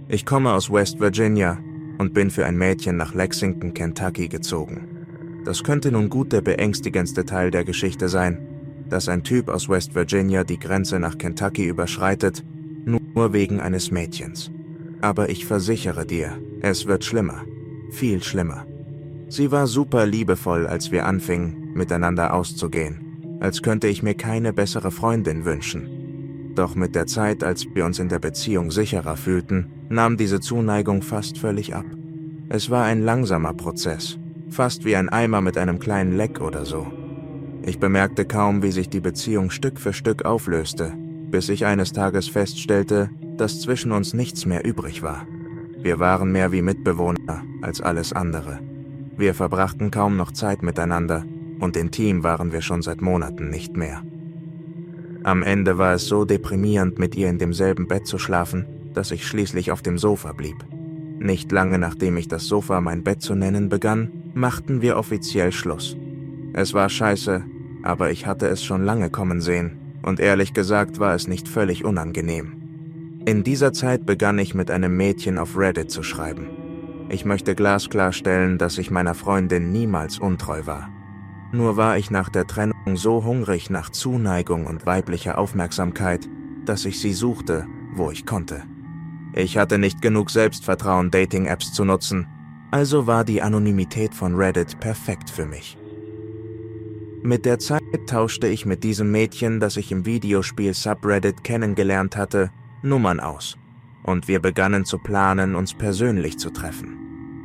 Ich komme aus West Virginia und bin für ein Mädchen nach Lexington, Kentucky gezogen. Das könnte nun gut der beängstigendste Teil der Geschichte sein, dass ein Typ aus West Virginia die Grenze nach Kentucky überschreitet, nur wegen eines Mädchens. Aber ich versichere dir, es wird schlimmer. Viel schlimmer. Sie war super liebevoll, als wir anfingen, miteinander auszugehen, als könnte ich mir keine bessere Freundin wünschen. Doch mit der Zeit, als wir uns in der Beziehung sicherer fühlten, nahm diese Zuneigung fast völlig ab. Es war ein langsamer Prozess, fast wie ein Eimer mit einem kleinen Leck oder so. Ich bemerkte kaum, wie sich die Beziehung Stück für Stück auflöste, bis ich eines Tages feststellte, dass zwischen uns nichts mehr übrig war. Wir waren mehr wie Mitbewohner als alles andere. Wir verbrachten kaum noch Zeit miteinander und intim waren wir schon seit Monaten nicht mehr. Am Ende war es so deprimierend, mit ihr in demselben Bett zu schlafen, dass ich schließlich auf dem Sofa blieb. Nicht lange nachdem ich das Sofa mein Bett zu nennen begann, machten wir offiziell Schluss. Es war scheiße, aber ich hatte es schon lange kommen sehen und ehrlich gesagt war es nicht völlig unangenehm. In dieser Zeit begann ich mit einem Mädchen auf Reddit zu schreiben. Ich möchte glasklar stellen, dass ich meiner Freundin niemals untreu war. Nur war ich nach der Trennung so hungrig nach Zuneigung und weiblicher Aufmerksamkeit, dass ich sie suchte, wo ich konnte. Ich hatte nicht genug Selbstvertrauen, Dating-Apps zu nutzen, also war die Anonymität von Reddit perfekt für mich. Mit der Zeit tauschte ich mit diesem Mädchen, das ich im Videospiel Subreddit kennengelernt hatte, Nummern aus und wir begannen zu planen, uns persönlich zu treffen.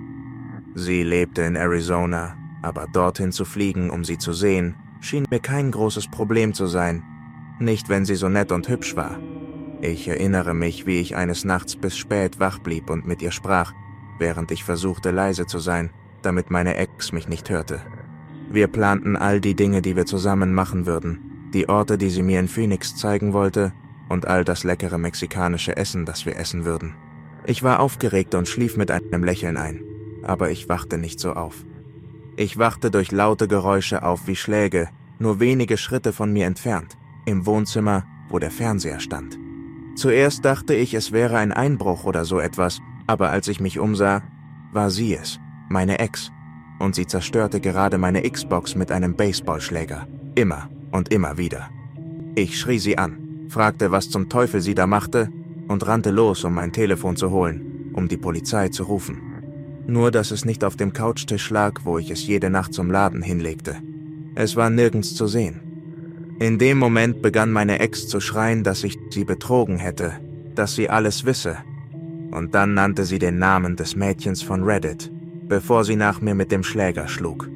Sie lebte in Arizona, aber dorthin zu fliegen, um sie zu sehen, schien mir kein großes Problem zu sein, nicht wenn sie so nett und hübsch war. Ich erinnere mich, wie ich eines Nachts bis spät wach blieb und mit ihr sprach, während ich versuchte leise zu sein, damit meine Ex mich nicht hörte. Wir planten all die Dinge, die wir zusammen machen würden, die Orte, die sie mir in Phoenix zeigen wollte und all das leckere mexikanische Essen, das wir essen würden. Ich war aufgeregt und schlief mit einem Lächeln ein, aber ich wachte nicht so auf. Ich wachte durch laute Geräusche auf wie Schläge, nur wenige Schritte von mir entfernt, im Wohnzimmer, wo der Fernseher stand. Zuerst dachte ich, es wäre ein Einbruch oder so etwas, aber als ich mich umsah, war sie es, meine Ex, und sie zerstörte gerade meine Xbox mit einem Baseballschläger, immer und immer wieder. Ich schrie sie an, fragte, was zum Teufel sie da machte und rannte los, um mein Telefon zu holen, um die Polizei zu rufen. Nur, dass es nicht auf dem Couchtisch lag, wo ich es jede Nacht zum Laden hinlegte. Es war nirgends zu sehen. In dem Moment begann meine Ex zu schreien, dass ich sie betrogen hätte, dass sie alles wisse. Und dann nannte sie den Namen des Mädchens von Reddit, bevor sie nach mir mit dem Schläger schlug.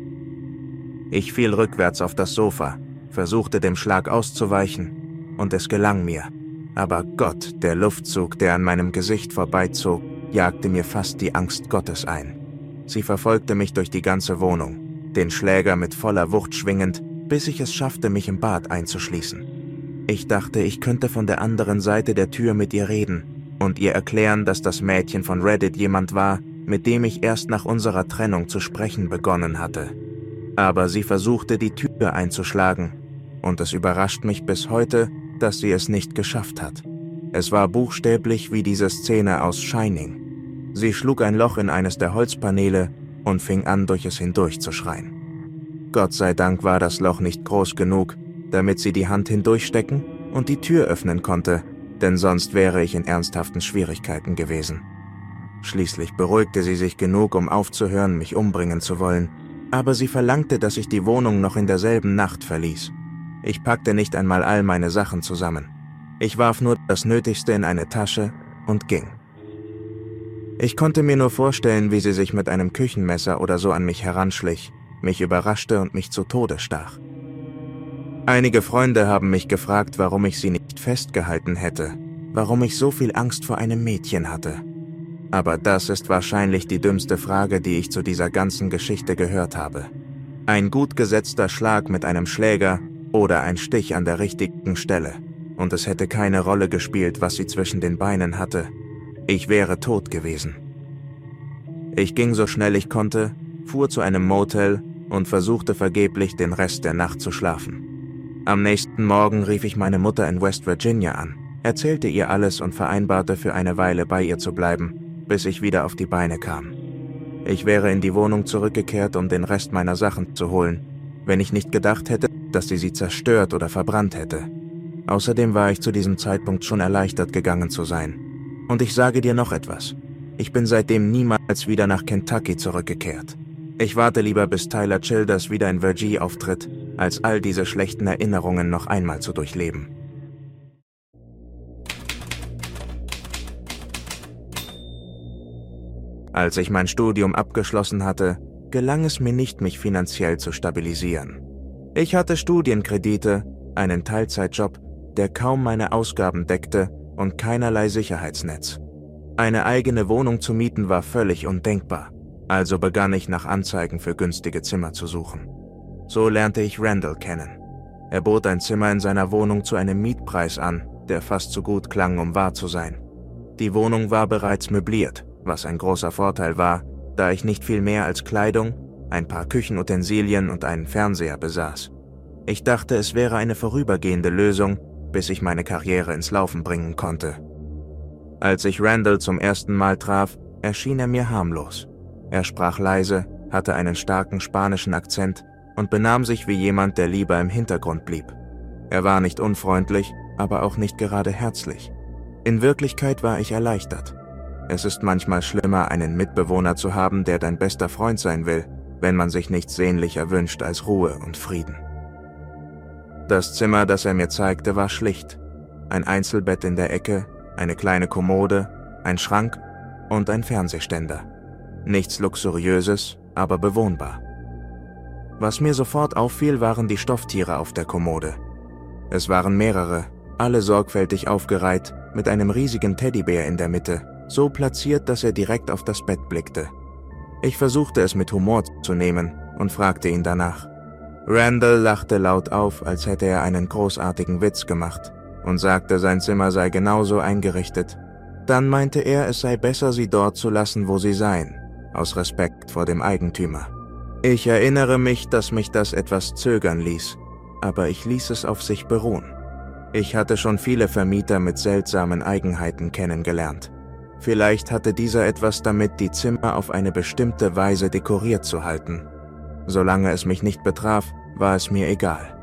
Ich fiel rückwärts auf das Sofa, versuchte dem Schlag auszuweichen, und es gelang mir. Aber Gott, der Luftzug, der an meinem Gesicht vorbeizog, jagte mir fast die Angst Gottes ein. Sie verfolgte mich durch die ganze Wohnung, den Schläger mit voller Wucht schwingend, bis ich es schaffte, mich im Bad einzuschließen. Ich dachte, ich könnte von der anderen Seite der Tür mit ihr reden und ihr erklären, dass das Mädchen von Reddit jemand war, mit dem ich erst nach unserer Trennung zu sprechen begonnen hatte. Aber sie versuchte, die Tür einzuschlagen, und es überrascht mich bis heute, dass sie es nicht geschafft hat. Es war buchstäblich wie diese Szene aus Shining. Sie schlug ein Loch in eines der Holzpaneele und fing an, durch es hindurch zu schreien. Gott sei Dank war das Loch nicht groß genug, damit sie die Hand hindurchstecken und die Tür öffnen konnte, denn sonst wäre ich in ernsthaften Schwierigkeiten gewesen. Schließlich beruhigte sie sich genug, um aufzuhören, mich umbringen zu wollen, aber sie verlangte, dass ich die Wohnung noch in derselben Nacht verließ. Ich packte nicht einmal all meine Sachen zusammen. Ich warf nur das Nötigste in eine Tasche und ging. Ich konnte mir nur vorstellen, wie sie sich mit einem Küchenmesser oder so an mich heranschlich, mich überraschte und mich zu Tode stach. Einige Freunde haben mich gefragt, warum ich sie nicht festgehalten hätte, warum ich so viel Angst vor einem Mädchen hatte. Aber das ist wahrscheinlich die dümmste Frage, die ich zu dieser ganzen Geschichte gehört habe. Ein gut gesetzter Schlag mit einem Schläger oder ein Stich an der richtigen Stelle, und es hätte keine Rolle gespielt, was sie zwischen den Beinen hatte. Ich wäre tot gewesen. Ich ging so schnell ich konnte, fuhr zu einem Motel und versuchte vergeblich, den Rest der Nacht zu schlafen. Am nächsten Morgen rief ich meine Mutter in West Virginia an erzählte ihr alles und vereinbarte, für eine Weile bei ihr zu bleiben, bis ich wieder auf die Beine kam. Ich wäre in die Wohnung zurückgekehrt, um den Rest meiner Sachen zu holen, wenn ich nicht gedacht hätte, dass sie zerstört oder verbrannt hätte. Außerdem war ich zu diesem Zeitpunkt schon erleichtert, gegangen zu sein. Und ich sage dir noch etwas. Ich bin seitdem niemals wieder nach Kentucky zurückgekehrt. Ich warte lieber, bis Tyler Childers wieder in Vergy auftritt, als all diese schlechten Erinnerungen noch einmal zu durchleben. Als ich mein Studium abgeschlossen hatte, gelang es mir nicht, mich finanziell zu stabilisieren. Ich hatte Studienkredite, einen Teilzeitjob, der kaum meine Ausgaben deckte und keinerlei Sicherheitsnetz. Eine eigene Wohnung zu mieten war völlig undenkbar, also begann ich nach Anzeigen für günstige Zimmer zu suchen. So lernte ich Randall kennen. Er bot ein Zimmer in seiner Wohnung zu einem Mietpreis an, der fast zu gut klang, um wahr zu sein. Die Wohnung war bereits möbliert, was ein großer Vorteil war, da ich nicht viel mehr als Kleidung, ein paar Küchenutensilien und einen Fernseher besaß. Ich dachte, es wäre eine vorübergehende Lösung, bis ich meine Karriere ins Laufen bringen konnte. Als ich Randall zum ersten Mal traf, erschien er mir harmlos. Er sprach leise, hatte einen starken spanischen Akzent und benahm sich wie jemand, der lieber im Hintergrund blieb. Er war nicht unfreundlich, aber auch nicht gerade herzlich. In Wirklichkeit war ich erleichtert. Es ist manchmal schlimmer, einen Mitbewohner zu haben, der dein bester Freund sein will, wenn man sich nichts sehnlicher wünscht als Ruhe und Frieden. Das Zimmer, das er mir zeigte, war schlicht. Ein Einzelbett in der Ecke, eine kleine Kommode, ein Schrank und ein Fernsehständer. Nichts Luxuriöses, aber bewohnbar. Was mir sofort auffiel, waren die Stofftiere auf der Kommode. Es waren mehrere, alle sorgfältig aufgereiht, mit einem riesigen Teddybär in der Mitte, so platziert, dass er direkt auf das Bett blickte. Ich versuchte es mit Humor zu nehmen und fragte ihn danach. Randall lachte laut auf, als hätte er einen großartigen Witz gemacht und sagte, sein Zimmer sei genauso eingerichtet. Dann meinte er, es sei besser, sie dort zu lassen, wo sie seien, aus Respekt vor dem Eigentümer. Ich erinnere mich, dass mich das etwas zögern ließ, aber ich ließ es auf sich beruhen. Ich hatte schon viele Vermieter mit seltsamen Eigenheiten kennengelernt. Vielleicht hatte dieser etwas damit, die Zimmer auf eine bestimmte Weise dekoriert zu halten. Solange es mich nicht betraf, war es mir egal.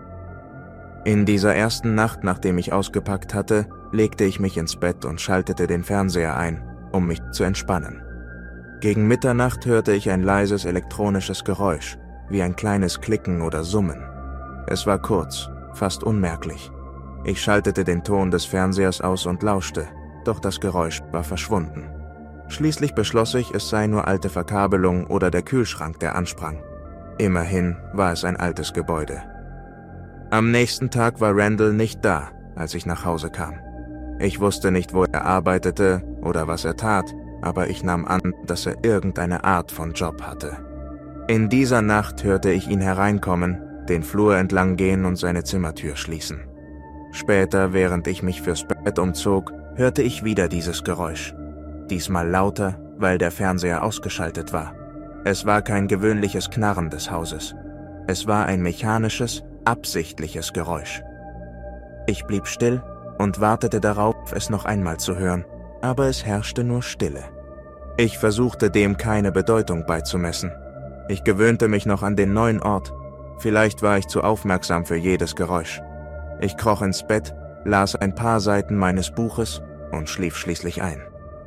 In dieser ersten Nacht, nachdem ich ausgepackt hatte, legte ich mich ins Bett und schaltete den Fernseher ein, um mich zu entspannen. Gegen Mitternacht hörte ich ein leises elektronisches Geräusch, wie ein kleines Klicken oder Summen. Es war kurz, fast unmerklich. Ich schaltete den Ton des Fernsehers aus und lauschte, doch das Geräusch war verschwunden. Schließlich beschloss ich, es sei nur alte Verkabelung oder der Kühlschrank, der ansprang. Immerhin war es ein altes Gebäude. Am nächsten Tag war Randall nicht da, als ich nach Hause kam. Ich wusste nicht, wo er arbeitete oder was er tat, aber ich nahm an, dass er irgendeine Art von Job hatte. In dieser Nacht hörte ich ihn hereinkommen, den Flur entlang gehen und seine Zimmertür schließen. Später, während ich mich fürs Bett umzog, hörte ich wieder dieses Geräusch. Diesmal lauter, weil der Fernseher ausgeschaltet war. Es war kein gewöhnliches Knarren des Hauses. Es war ein mechanisches, absichtliches Geräusch. Ich blieb still und wartete darauf, es noch einmal zu hören, aber es herrschte nur Stille. Ich versuchte dem keine Bedeutung beizumessen. Ich gewöhnte mich noch an den neuen Ort. Vielleicht war ich zu aufmerksam für jedes Geräusch. Ich kroch ins Bett, las ein paar Seiten meines Buches und schlief schließlich ein.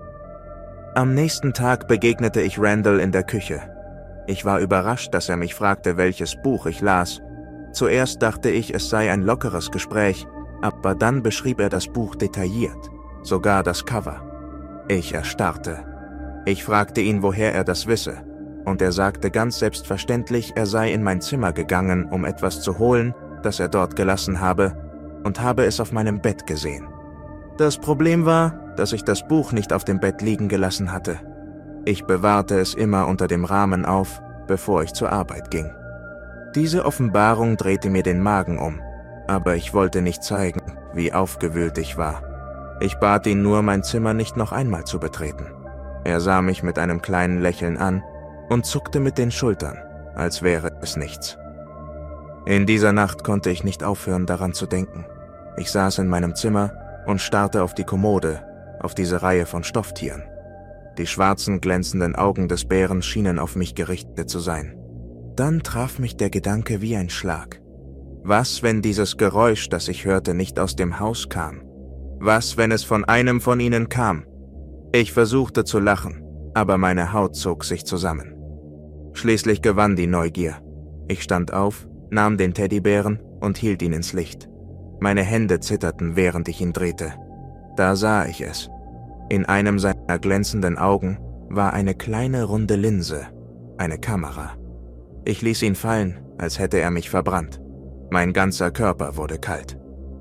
Am nächsten Tag begegnete ich Randall in der Küche. Ich war überrascht, dass er mich fragte, welches Buch ich las. Zuerst dachte ich, es sei ein lockeres Gespräch, aber dann beschrieb er das Buch detailliert, sogar das Cover. Ich erstarrte. Ich fragte ihn, woher er das wisse, und er sagte ganz selbstverständlich, er sei in mein Zimmer gegangen, um etwas zu holen, das er dort gelassen habe, und habe es auf meinem Bett gesehen. Das Problem war, dass ich das Buch nicht auf dem Bett liegen gelassen hatte. Ich bewahrte es immer unter dem Rahmen auf, bevor ich zur Arbeit ging. Diese Offenbarung drehte mir den Magen um, aber ich wollte nicht zeigen, wie aufgewühlt ich war. Ich bat ihn nur, mein Zimmer nicht noch einmal zu betreten. Er sah mich mit einem kleinen Lächeln an und zuckte mit den Schultern, als wäre es nichts. In dieser Nacht konnte ich nicht aufhören, daran zu denken. Ich saß in meinem Zimmer, und starrte auf die Kommode, auf diese Reihe von Stofftieren. Die schwarzen, glänzenden Augen des Bären schienen auf mich gerichtet zu sein. Dann traf mich der Gedanke wie ein Schlag. Was, wenn dieses Geräusch, das ich hörte, nicht aus dem Haus kam? Was, wenn es von einem von ihnen kam? Ich versuchte zu lachen, aber meine Haut zog sich zusammen. Schließlich gewann die Neugier. Ich stand auf, nahm den Teddybären und hielt ihn ins Licht. Meine Hände zitterten, während ich ihn drehte. Da sah ich es. In einem seiner glänzenden Augen war eine kleine runde Linse, eine Kamera. Ich ließ ihn fallen, als hätte er mich verbrannt. Mein ganzer Körper wurde kalt.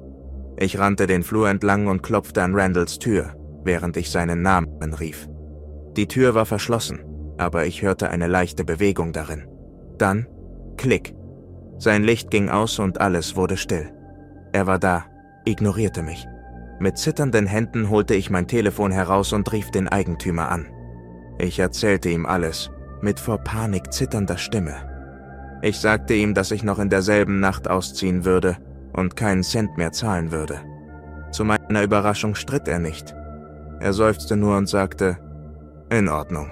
Ich rannte den Flur entlang und klopfte an Randalls Tür, während ich seinen Namen rief. Die Tür war verschlossen, aber ich hörte eine leichte Bewegung darin. Dann, Klick. Sein Licht ging aus und alles wurde still. Er war da, ignorierte mich. Mit zitternden Händen holte ich mein Telefon heraus und rief den Eigentümer an. Ich erzählte ihm alles, mit vor Panik zitternder Stimme. Ich sagte ihm, dass ich noch in derselben Nacht ausziehen würde und keinen Cent mehr zahlen würde. Zu meiner Überraschung stritt er nicht. Er seufzte nur und sagte, »In Ordnung.«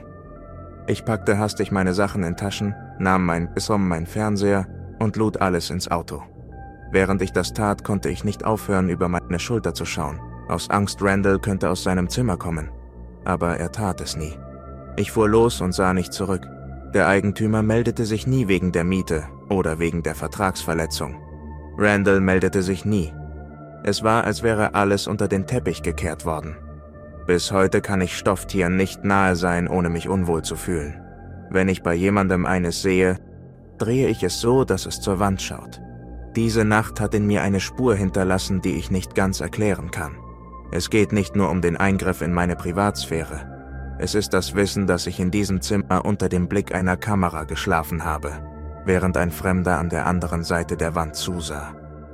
Ich packte hastig meine Sachen in Taschen, nahm mein Bisson, mein Fernseher und lud alles ins Auto. Während ich das tat, konnte ich nicht aufhören, über meine Schulter zu schauen. Aus Angst, Randall könnte aus seinem Zimmer kommen. Aber er tat es nie. Ich fuhr los und sah nicht zurück. Der Eigentümer meldete sich nie wegen der Miete oder wegen der Vertragsverletzung. Randall meldete sich nie. Es war, als wäre alles unter den Teppich gekehrt worden. Bis heute kann ich Stofftieren nicht nahe sein, ohne mich unwohl zu fühlen. Wenn ich bei jemandem eines sehe, drehe ich es so, dass es zur Wand schaut. Diese Nacht hat in mir eine Spur hinterlassen, die ich nicht ganz erklären kann. Es geht nicht nur um den Eingriff in meine Privatsphäre. Es ist das Wissen, dass ich in diesem Zimmer unter dem Blick einer Kamera geschlafen habe, während ein Fremder an der anderen Seite der Wand zusah.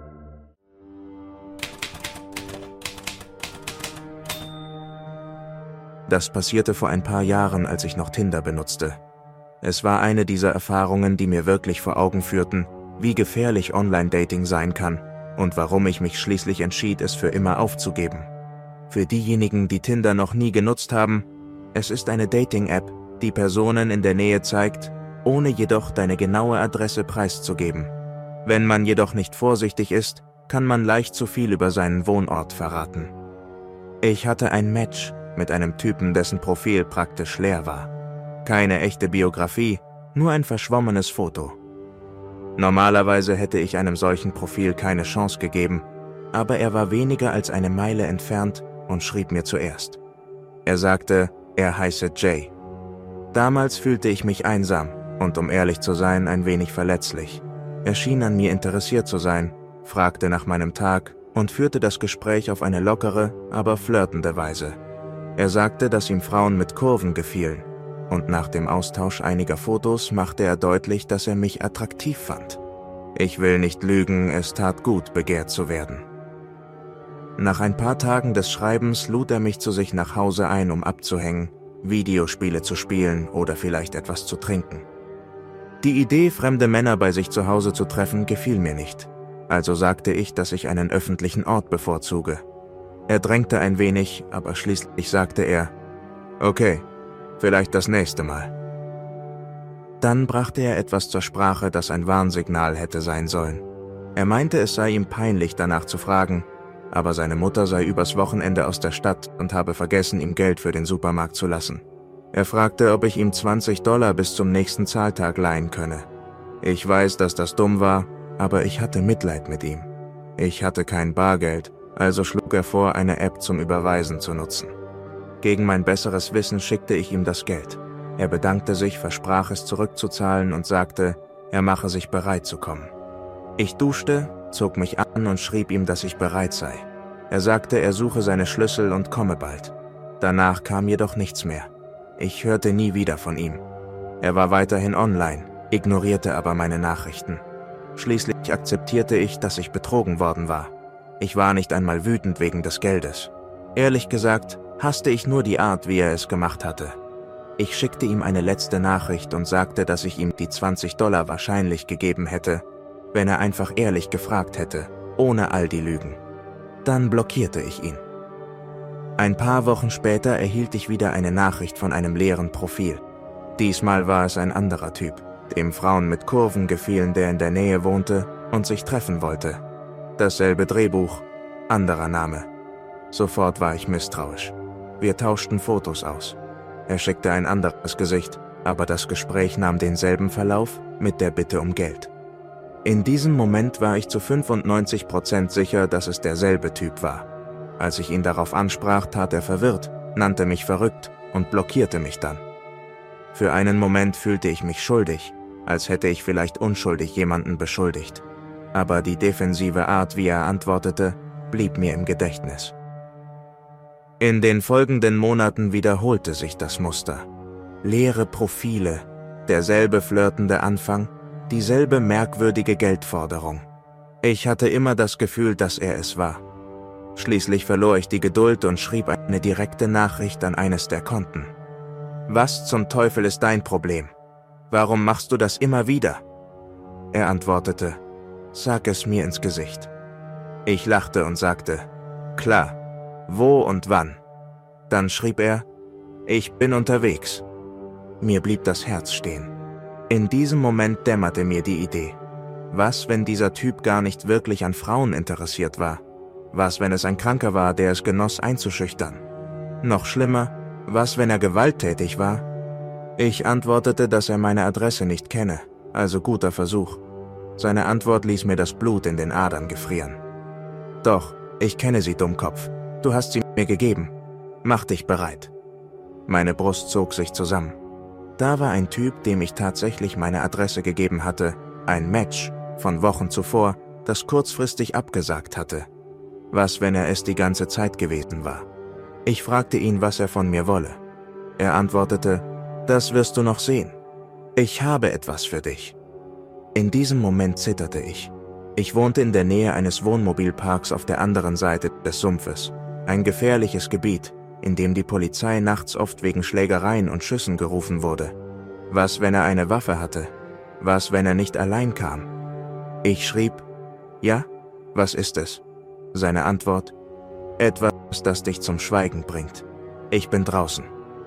Das passierte vor ein paar Jahren, als ich noch Tinder benutzte. Es war eine dieser Erfahrungen, die mir wirklich vor Augen führten, wie gefährlich Online-Dating sein kann und warum ich mich schließlich entschied, es für immer aufzugeben. Für diejenigen, die Tinder noch nie genutzt haben, es ist eine Dating-App, die Personen in der Nähe zeigt, ohne jedoch deine genaue Adresse preiszugeben. Wenn man jedoch nicht vorsichtig ist, kann man leicht zu viel über seinen Wohnort verraten. Ich hatte ein Match mit einem Typen, dessen Profil praktisch leer war. Keine echte Biografie, nur ein verschwommenes Foto. Normalerweise hätte ich einem solchen Profil keine Chance gegeben, aber er war weniger als eine Meile entfernt und schrieb mir zuerst. Er sagte, er heiße Jay. Damals fühlte ich mich einsam und, um ehrlich zu sein, ein wenig verletzlich. Er schien an mir interessiert zu sein, fragte nach meinem Tag und führte das Gespräch auf eine lockere, aber flirtende Weise. Er sagte, dass ihm Frauen mit Kurven gefielen, und nach dem Austausch einiger Fotos machte er deutlich, dass er mich attraktiv fand. Ich will nicht lügen, es tat gut, begehrt zu werden. Nach ein paar Tagen des Schreibens lud er mich zu sich nach Hause ein, um abzuhängen, Videospiele zu spielen oder vielleicht etwas zu trinken. Die Idee, fremde Männer bei sich zu Hause zu treffen, gefiel mir nicht, also sagte ich, dass ich einen öffentlichen Ort bevorzuge. Er drängte ein wenig, aber schließlich sagte er, »Okay, vielleicht das nächste Mal.« Dann brachte er etwas zur Sprache, das ein Warnsignal hätte sein sollen. Er meinte, es sei ihm peinlich, danach zu fragen, aber seine Mutter sei übers Wochenende aus der Stadt und habe vergessen, ihm Geld für den Supermarkt zu lassen. Er fragte, ob ich ihm $20 bis zum nächsten Zahltag leihen könne. Ich weiß, dass das dumm war, aber ich hatte Mitleid mit ihm. Ich hatte kein Bargeld, also schlug er vor, eine App zum Überweisen zu nutzen. Gegen mein besseres Wissen schickte ich ihm das Geld. Er bedankte sich, versprach es zurückzuzahlen und sagte, er mache sich bereit zu kommen. Ich duschte, zog mich an und schrieb ihm, dass ich bereit sei. Er sagte, er suche seine Schlüssel und komme bald. Danach kam jedoch nichts mehr. Ich hörte nie wieder von ihm. Er war weiterhin online, ignorierte aber meine Nachrichten. Schließlich akzeptierte ich, dass ich betrogen worden war. Ich war nicht einmal wütend wegen des Geldes. Ehrlich gesagt, hasste ich nur die Art, wie er es gemacht hatte. Ich schickte ihm eine letzte Nachricht und sagte, dass ich ihm die $20 wahrscheinlich gegeben hätte, wenn er einfach ehrlich gefragt hätte, ohne all die Lügen. Dann blockierte ich ihn. Ein paar Wochen später erhielt ich wieder eine Nachricht von einem leeren Profil. Diesmal war es ein anderer Typ, dem Frauen mit Kurven gefielen, der in der Nähe wohnte und sich treffen wollte. Dasselbe Drehbuch, anderer Name. Sofort war ich misstrauisch. Wir tauschten Fotos aus. Er schickte ein anderes Gesicht, aber das Gespräch nahm denselben Verlauf mit der Bitte um Geld. In diesem Moment war ich zu 95% sicher, dass es derselbe Typ war. Als ich ihn darauf ansprach, tat er verwirrt, nannte mich verrückt und blockierte mich dann. Für einen Moment fühlte ich mich schuldig, als hätte ich vielleicht unschuldig jemanden beschuldigt. Aber die defensive Art, wie er antwortete, blieb mir im Gedächtnis. In den folgenden Monaten wiederholte sich das Muster. Leere Profile, derselbe flirtende Anfang, dieselbe merkwürdige Geldforderung. Ich hatte immer das Gefühl, dass er es war. Schließlich verlor ich die Geduld und schrieb eine direkte Nachricht an eines der Konten. »Was zum Teufel ist dein Problem? Warum machst du das immer wieder?« Er antwortete, »Sag es mir ins Gesicht.« Ich lachte und sagte, »Klar, wo und wann?« Dann schrieb er, »Ich bin unterwegs.« Mir blieb das Herz stehen. In diesem Moment dämmerte mir die Idee. Was, wenn dieser Typ gar nicht wirklich an Frauen interessiert war? Was, wenn es ein Kranker war, der es genoss einzuschüchtern? Noch schlimmer, was, wenn er gewalttätig war? Ich antwortete, dass er meine Adresse nicht kenne, also guter Versuch. Seine Antwort ließ mir das Blut in den Adern gefrieren. »Doch, ich kenne sie, Dummkopf. Du hast sie mir gegeben. Mach dich bereit.« Meine Brust zog sich zusammen. Da war ein Typ, dem ich tatsächlich meine Adresse gegeben hatte, ein Match von Wochen zuvor, das kurzfristig abgesagt hatte. Was, wenn er es die ganze Zeit gewesen war? Ich fragte ihn, was er von mir wolle. Er antwortete, »Das wirst du noch sehen. Ich habe etwas für dich.« In diesem Moment zitterte ich. Ich wohnte in der Nähe eines Wohnmobilparks auf der anderen Seite des Sumpfes. Ein gefährliches Gebiet, in dem die Polizei nachts oft wegen Schlägereien und Schüssen gerufen wurde. Was, wenn er eine Waffe hatte? Was, wenn er nicht allein kam? Ich schrieb, »Ja, was ist es?« Seine Antwort, »Etwas, das dich zum Schweigen bringt. Ich bin draußen.«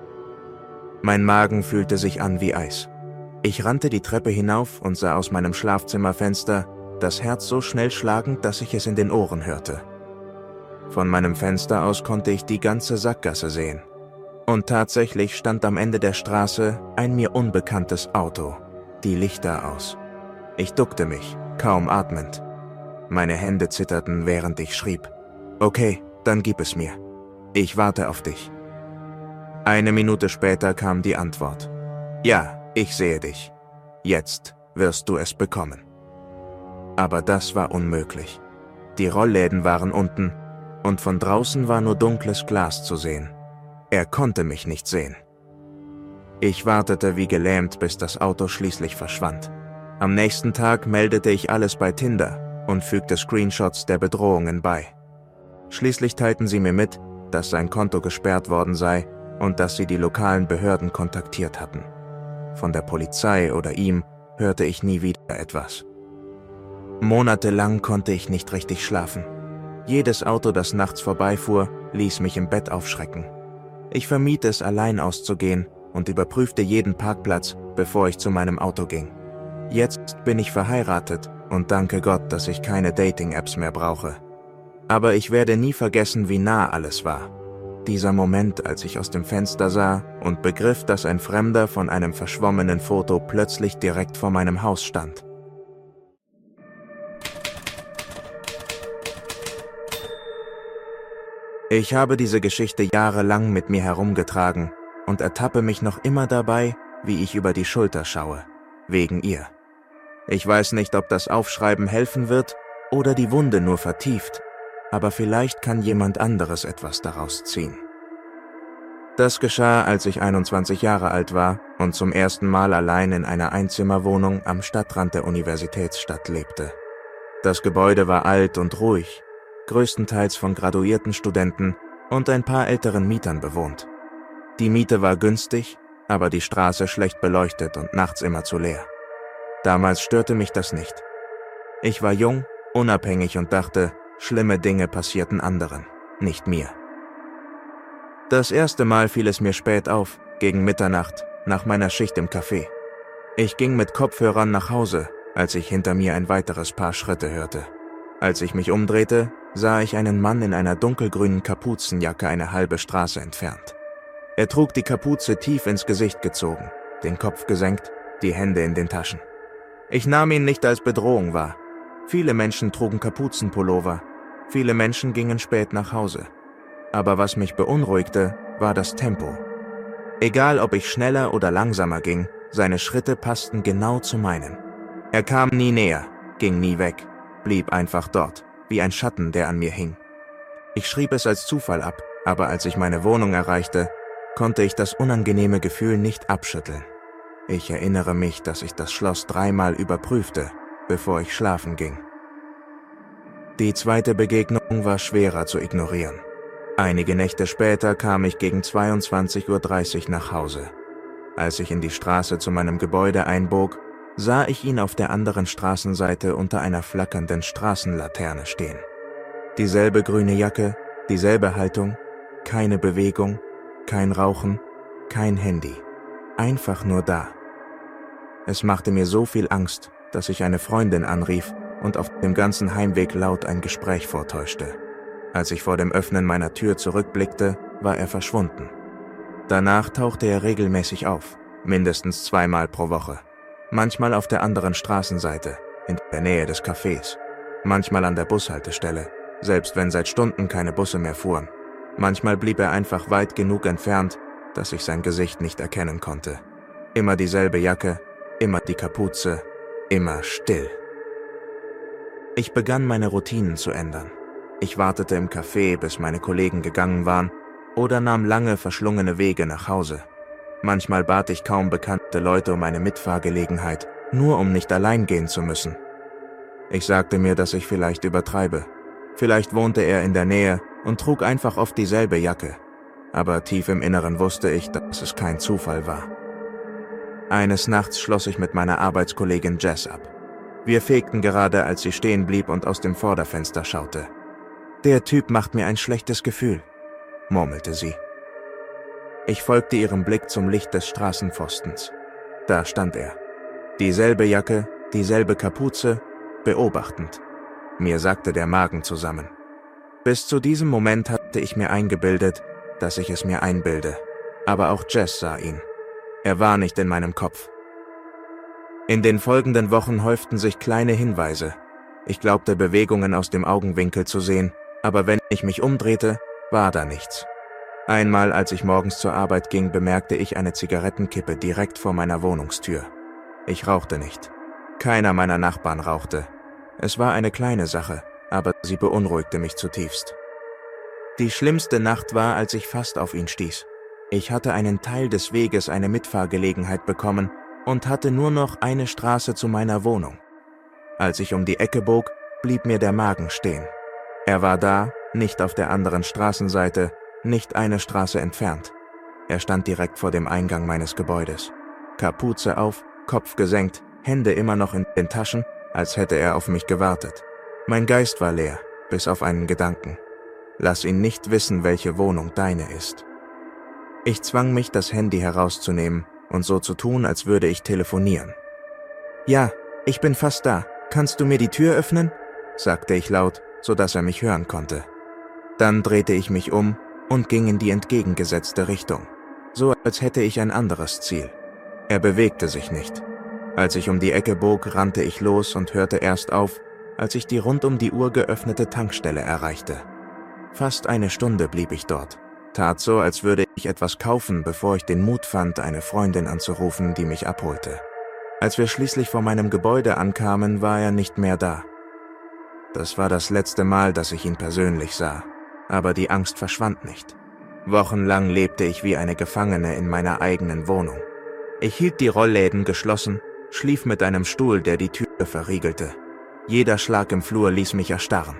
Mein Magen fühlte sich an wie Eis. Ich rannte die Treppe hinauf und sah aus meinem Schlafzimmerfenster das Herz so schnell schlagend, dass ich es in den Ohren hörte. Von meinem Fenster aus konnte ich die ganze Sackgasse sehen. Und tatsächlich stand am Ende der Straße ein mir unbekanntes Auto, die Lichter aus. Ich duckte mich, kaum atmend. Meine Hände zitterten, während ich schrieb, »Okay, dann gib es mir. Ich warte auf dich.« 1 Minute später kam die Antwort, »Ja, ich sehe dich. Jetzt wirst du es bekommen.« Aber das war unmöglich. Die Rollläden waren unten und von draußen war nur dunkles Glas zu sehen. Er konnte mich nicht sehen. Ich wartete wie gelähmt, bis das Auto schließlich verschwand. Am nächsten Tag meldete ich alles bei Tinder und fügte Screenshots der Bedrohungen bei. Schließlich teilten sie mir mit, dass sein Konto gesperrt worden sei und dass sie die lokalen Behörden kontaktiert hatten. Von der Polizei oder ihm hörte ich nie wieder etwas. Monatelang konnte ich nicht richtig schlafen. Jedes Auto, das nachts vorbeifuhr, ließ mich im Bett aufschrecken. Ich vermied es, allein auszugehen und überprüfte jeden Parkplatz, bevor ich zu meinem Auto ging. Jetzt bin ich verheiratet und danke Gott, dass ich keine Dating-Apps mehr brauche. Aber ich werde nie vergessen, wie nah alles war. Dieser Moment, als ich aus dem Fenster sah und begriff, dass ein Fremder von einem verschwommenen Foto plötzlich direkt vor meinem Haus stand. Ich habe diese Geschichte jahrelang mit mir herumgetragen und ertappe mich noch immer dabei, wie ich über die Schulter schaue, wegen ihr. Ich weiß nicht, ob das Aufschreiben helfen wird oder die Wunde nur vertieft, aber vielleicht kann jemand anderes etwas daraus ziehen. Das geschah, als ich 21 Jahre alt war und zum ersten Mal allein in einer Einzimmerwohnung am Stadtrand der Universitätsstadt lebte. Das Gebäude war alt und ruhig, größtenteils von graduierten Studenten und ein paar älteren Mietern bewohnt. Die Miete war günstig, aber die Straße schlecht beleuchtet und nachts immer zu leer. Damals störte mich das nicht. Ich war jung, unabhängig und dachte, schlimme Dinge passierten anderen, nicht mir. Das erste Mal fiel es mir spät auf, gegen Mitternacht, nach meiner Schicht im Café. Ich ging mit Kopfhörern nach Hause, als ich hinter mir ein weiteres Paar Schritte hörte. Als ich mich umdrehte, sah ich einen Mann in einer dunkelgrünen Kapuzenjacke eine halbe Straße entfernt. Er trug die Kapuze tief ins Gesicht gezogen, den Kopf gesenkt, die Hände in den Taschen. Ich nahm ihn nicht als Bedrohung wahr. Viele Menschen trugen Kapuzenpullover, viele Menschen gingen spät nach Hause. Aber was mich beunruhigte, war das Tempo. Egal ob ich schneller oder langsamer ging, seine Schritte passten genau zu meinen. Er kam nie näher, ging nie weg, blieb einfach dort, wie ein Schatten, der an mir hing. Ich schrieb es als Zufall ab, aber als ich meine Wohnung erreichte, konnte ich das unangenehme Gefühl nicht abschütteln. Ich erinnere mich, dass ich das Schloss 3-mal überprüfte, bevor ich schlafen ging. Die zweite Begegnung war schwerer zu ignorieren. Einige Nächte später kam ich gegen 22:30 Uhr nach Hause. Als ich in die Straße zu meinem Gebäude einbog, sah ich ihn auf der anderen Straßenseite unter einer flackernden Straßenlaterne stehen. Dieselbe grüne Jacke, dieselbe Haltung, keine Bewegung, kein Rauchen, kein Handy. Einfach nur da. Es machte mir so viel Angst, dass ich eine Freundin anrief und auf dem ganzen Heimweg laut ein Gespräch vortäuschte. Als ich vor dem Öffnen meiner Tür zurückblickte, war er verschwunden. Danach tauchte er regelmäßig auf, mindestens 2-mal pro Woche. Manchmal auf der anderen Straßenseite, in der Nähe des Cafés. Manchmal an der Bushaltestelle, selbst wenn seit Stunden keine Busse mehr fuhren. Manchmal blieb er einfach weit genug entfernt, dass ich sein Gesicht nicht erkennen konnte. Immer dieselbe Jacke, immer die Kapuze, immer still. Ich begann meine Routinen zu ändern. Ich wartete im Café, bis meine Kollegen gegangen waren, oder nahm lange, verschlungene Wege nach Hause. Manchmal bat ich kaum bekannte Leute um eine Mitfahrgelegenheit, nur um nicht allein gehen zu müssen. Ich sagte mir, dass ich vielleicht übertreibe. Vielleicht wohnte er in der Nähe und trug einfach oft dieselbe Jacke. Aber tief im Inneren wusste ich, dass es kein Zufall war. Eines Nachts schloss ich mit meiner Arbeitskollegin Jess ab. Wir fegten gerade, als sie stehen blieb und aus dem Vorderfenster schaute. »Der Typ macht mir ein schlechtes Gefühl«, murmelte sie. Ich folgte ihrem Blick zum Licht des Straßenpfostens. Da stand er. Dieselbe Jacke, dieselbe Kapuze, beobachtend. Mir sackte der Magen zusammen. Bis zu diesem Moment hatte ich mir eingebildet, dass ich es mir einbilde. Aber auch Jess sah ihn. Er war nicht in meinem Kopf. In den folgenden Wochen häuften sich kleine Hinweise. Ich glaubte, Bewegungen aus dem Augenwinkel zu sehen, aber wenn ich mich umdrehte, war da nichts. Einmal, als ich morgens zur Arbeit ging, bemerkte ich eine Zigarettenkippe direkt vor meiner Wohnungstür. Ich rauchte nicht. Keiner meiner Nachbarn rauchte. Es war eine kleine Sache, aber sie beunruhigte mich zutiefst. Die schlimmste Nacht war, als ich fast auf ihn stieß. Ich hatte einen Teil des Weges eine Mitfahrgelegenheit bekommen und hatte nur noch eine Straße zu meiner Wohnung. Als ich um die Ecke bog, blieb mir der Magen stehen. Er war da, nicht auf der anderen Straßenseite, nicht eine Straße entfernt. Er stand direkt vor dem Eingang meines Gebäudes. Kapuze auf, Kopf gesenkt, Hände immer noch in den Taschen, als hätte er auf mich gewartet. Mein Geist war leer, bis auf einen Gedanken. Lass ihn nicht wissen, welche Wohnung deine ist. Ich zwang mich, das Handy herauszunehmen und so zu tun, als würde ich telefonieren. »Ja, ich bin fast da. Kannst du mir die Tür öffnen?« sagte ich laut, sodass er mich hören konnte. Dann drehte ich mich um und ging in die entgegengesetzte Richtung, so als hätte ich ein anderes Ziel. Er bewegte sich nicht. Als ich um die Ecke bog, rannte ich los und hörte erst auf, als ich die rund um die Uhr geöffnete Tankstelle erreichte. Fast eine Stunde blieb ich dort, tat so, als würde ich etwas kaufen, bevor ich den Mut fand, eine Freundin anzurufen, die mich abholte. Als wir schließlich vor meinem Gebäude ankamen, war er nicht mehr da. Das war das letzte Mal, dass ich ihn persönlich sah, aber die Angst verschwand nicht. Wochenlang lebte ich wie eine Gefangene in meiner eigenen Wohnung. Ich hielt die Rollläden geschlossen, schlief mit einem Stuhl, der die Tür verriegelte. Jeder Schlag im Flur ließ mich erstarren.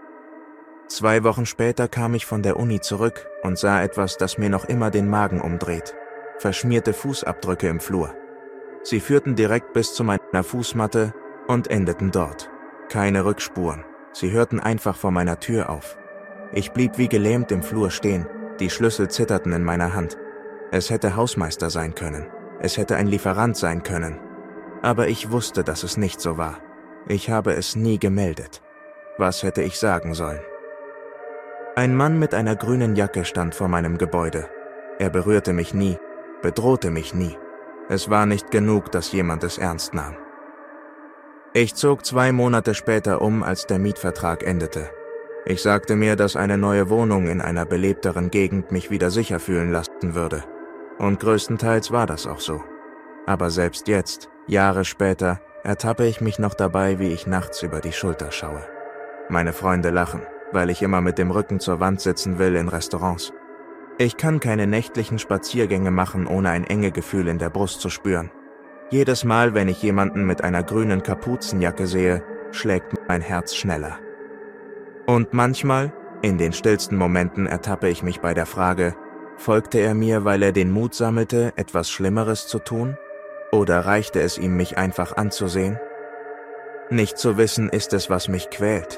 2 Wochen später kam ich von der Uni zurück und sah etwas, das mir noch immer den Magen umdreht. Verschmierte Fußabdrücke im Flur. Sie führten direkt bis zu meiner Fußmatte und endeten dort. Keine Rückspuren. Sie hörten einfach vor meiner Tür auf. Ich blieb wie gelähmt im Flur stehen, Die Schlüssel zitterten in meiner Hand. Es hätte Hausmeister sein können. Es hätte ein Lieferant sein können. Aber ich wusste, dass es nicht so war. Ich habe es nie gemeldet. Was hätte ich sagen sollen? Ein Mann mit einer grünen Jacke stand vor meinem Gebäude. Er berührte mich nie, bedrohte mich nie. Es war nicht genug, dass jemand es ernst nahm. Ich zog 2 Monate später um, als der Mietvertrag endete. Ich sagte mir, dass eine neue Wohnung in einer belebteren Gegend mich wieder sicher fühlen lassen würde. Und größtenteils war das auch so. Aber selbst jetzt, Jahre später, ertappe ich mich noch dabei, wie ich nachts über die Schulter schaue. Meine Freunde lachen, weil ich immer mit dem Rücken zur Wand sitzen will in Restaurants. Ich kann keine nächtlichen Spaziergänge machen, ohne ein Engegefühl in der Brust zu spüren. Jedes Mal, wenn ich jemanden mit einer grünen Kapuzenjacke sehe, schlägt mein Herz schneller. Und manchmal, in den stillsten Momenten, ertappe ich mich bei der Frage, folgte er mir, weil er den Mut sammelte, etwas Schlimmeres zu tun? Oder reichte es ihm, mich einfach anzusehen? Nicht zu wissen ist es, was mich quält.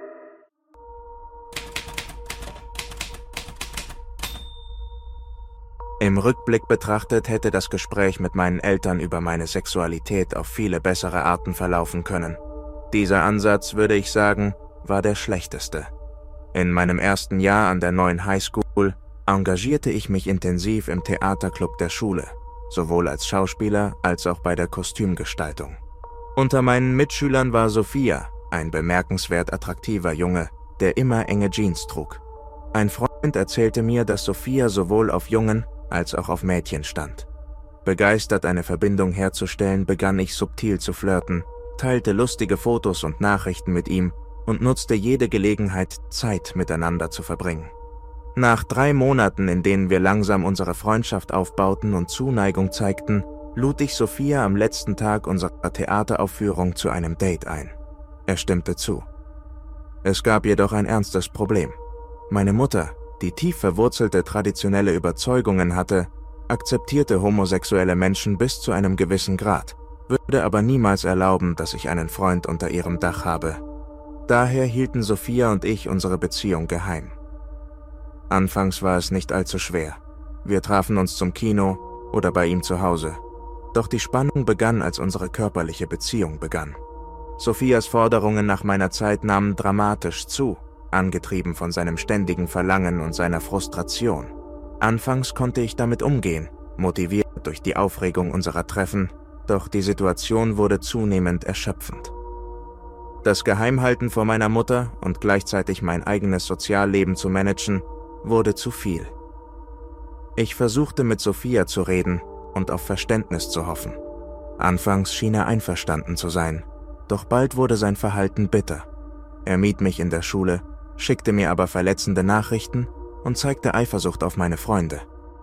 Im Rückblick betrachtet hätte das Gespräch mit meinen Eltern über meine Sexualität auf viele bessere Arten verlaufen können. Dieser Ansatz, würde ich sagen, war der schlechteste. In meinem ersten Jahr an der neuen Highschool engagierte ich mich intensiv im Theaterclub der Schule, sowohl als Schauspieler als auch bei der Kostümgestaltung. Unter meinen Mitschülern war Sophia, ein bemerkenswert attraktiver Junge, der immer enge Jeans trug. Ein Freund erzählte mir, dass Sophia sowohl auf Jungen als auch auf Mädchen stand. Begeistert, eine Verbindung herzustellen, begann ich subtil zu flirten, teilte lustige Fotos und Nachrichten mit ihm und nutzte jede Gelegenheit, Zeit miteinander zu verbringen. Nach 3 Monaten, in denen wir langsam unsere Freundschaft aufbauten und Zuneigung zeigten, lud ich Sophia am letzten Tag unserer Theateraufführung zu einem Date ein. Er stimmte zu. Es gab jedoch ein ernstes Problem. Meine Mutter, die tief verwurzelte traditionelle Überzeugungen hatte, akzeptierte homosexuelle Menschen bis zu einem gewissen Grad, würde aber niemals erlauben, dass ich einen Freund unter ihrem Dach habe. Daher hielten Sophia und ich unsere Beziehung geheim. Anfangs war es nicht allzu schwer. Wir trafen uns zum Kino oder bei ihm zu Hause. Doch die Spannung begann, als unsere körperliche Beziehung begann. Sophias Forderungen nach meiner Zeit nahmen dramatisch zu, angetrieben von seinem ständigen Verlangen und seiner Frustration. Anfangs konnte ich damit umgehen, motiviert durch die Aufregung unserer Treffen, doch die Situation wurde zunehmend erschöpfend. Das Geheimhalten vor meiner Mutter und gleichzeitig mein eigenes Sozialleben zu managen, wurde zu viel. Ich versuchte, mit Sophia zu reden und auf Verständnis zu hoffen. Anfangs schien er einverstanden zu sein, doch bald wurde sein Verhalten bitter. Er mied mich in der Schule, schickte mir aber verletzende Nachrichten und zeigte Eifersucht auf meine Freunde.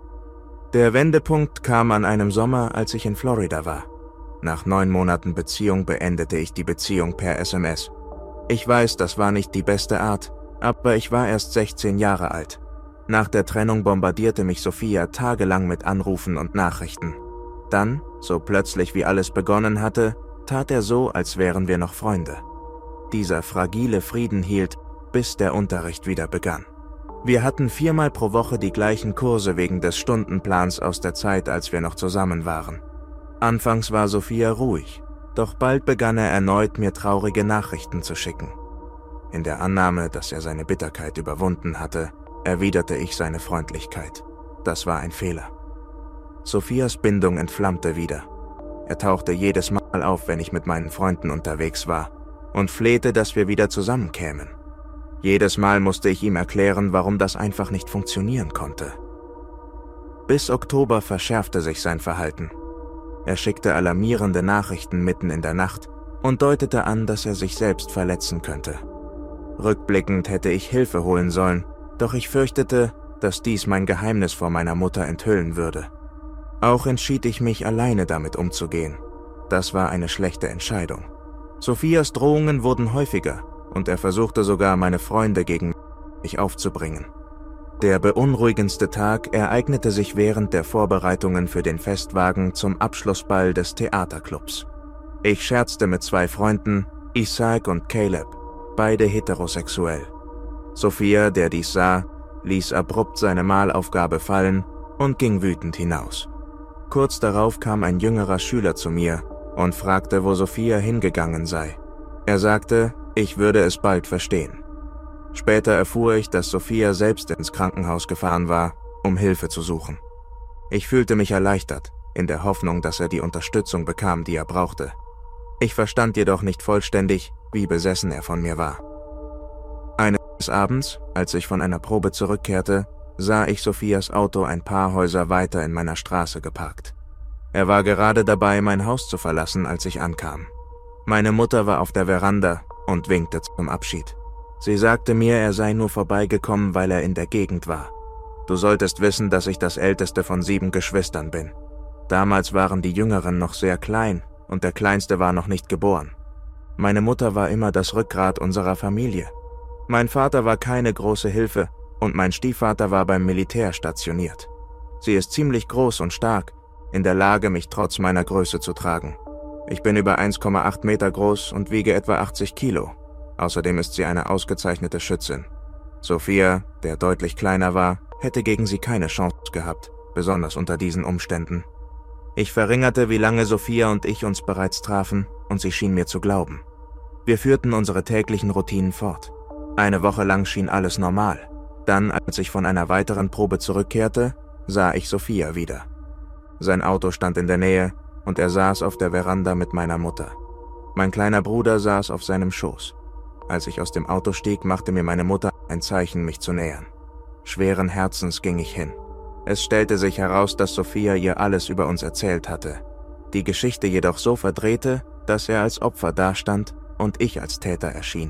Der Wendepunkt kam an einem Sommer, als ich in Florida war. Nach 9 Monaten Beziehung beendete ich die Beziehung per SMS. Ich weiß, das war nicht die beste Art, aber ich war erst 16 Jahre alt. Nach der Trennung bombardierte mich Sophia tagelang mit Anrufen und Nachrichten. Dann, so plötzlich wie alles begonnen hatte, tat er so, als wären wir noch Freunde. Dieser fragile Frieden hielt, bis der Unterricht wieder begann. Wir hatten 4-mal pro Woche die gleichen Kurse wegen des Stundenplans aus der Zeit, als wir noch zusammen waren. Anfangs war Sophia ruhig, doch bald begann er erneut, mir traurige Nachrichten zu schicken. In der Annahme, dass er seine Bitterkeit überwunden hatte, erwiderte ich seine Freundlichkeit. Das war ein Fehler. Sophias Bindung entflammte wieder. Er tauchte jedes Mal auf, wenn ich mit meinen Freunden unterwegs war, und flehte, dass wir wieder zusammenkämen. Jedes Mal musste ich ihm erklären, warum das einfach nicht funktionieren konnte. Bis Oktober verschärfte sich sein Verhalten. Er schickte alarmierende Nachrichten mitten in der Nacht und deutete an, dass er sich selbst verletzen könnte. Rückblickend hätte ich Hilfe holen sollen, doch ich fürchtete, dass dies mein Geheimnis vor meiner Mutter enthüllen würde. Auch entschied ich mich, alleine damit umzugehen. Das war eine schlechte Entscheidung. Sophias Drohungen wurden häufiger und er versuchte sogar, meine Freunde gegen mich aufzubringen. Der beunruhigendste Tag ereignete sich während der Vorbereitungen für den Festwagen zum Abschlussball des Theaterclubs. Ich scherzte mit 2 Freunden, Isaac und Caleb, beide heterosexuell. Sophia, der dies sah, ließ abrupt seine Malaufgabe fallen und ging wütend hinaus. Kurz darauf kam ein jüngerer Schüler zu mir und fragte, wo Sophia hingegangen sei. Er sagte, ich würde es bald verstehen. Später erfuhr ich, dass Sophia selbst ins Krankenhaus gefahren war, um Hilfe zu suchen. Ich fühlte mich erleichtert, in der Hoffnung, dass er die Unterstützung bekam, die er brauchte. Ich verstand jedoch nicht vollständig, wie besessen er von mir war. Eines Abends, als ich von einer Probe zurückkehrte, sah ich Sophias Auto ein paar Häuser weiter in meiner Straße geparkt. Er war gerade dabei, mein Haus zu verlassen, als ich ankam. Meine Mutter war auf der Veranda und winkte zum Abschied. Sie sagte mir, er sei nur vorbeigekommen, weil er in der Gegend war. Du solltest wissen, dass ich das älteste von 7 Geschwistern bin. Damals waren die Jüngeren noch sehr klein und der Kleinste war noch nicht geboren. Meine Mutter war immer das Rückgrat unserer Familie. Mein Vater war keine große Hilfe und mein Stiefvater war beim Militär stationiert. Sie ist ziemlich groß und stark, in der Lage, mich trotz meiner Größe zu tragen. Ich bin über 1,8 Meter groß und wiege etwa 80 Kilo. Außerdem ist sie eine ausgezeichnete Schützin. Sophia, der deutlich kleiner war, hätte gegen sie keine Chance gehabt, besonders unter diesen Umständen. Ich verringerte, wie lange Sophia und ich uns bereits trafen, und sie schien mir zu glauben. Wir führten unsere täglichen Routinen fort. Eine Woche lang schien alles normal. Dann, als ich von einer weiteren Probe zurückkehrte, sah ich Sophia wieder. Sein Auto stand in der Nähe und er saß auf der Veranda mit meiner Mutter. Mein kleiner Bruder saß auf seinem Schoß. Als ich aus dem Auto stieg, machte mir meine Mutter ein Zeichen, mich zu nähern. Schweren Herzens ging ich hin. Es stellte sich heraus, dass Sophia ihr alles über uns erzählt hatte. Die Geschichte jedoch so verdrehte, dass er als Opfer dastand und ich als Täter erschien.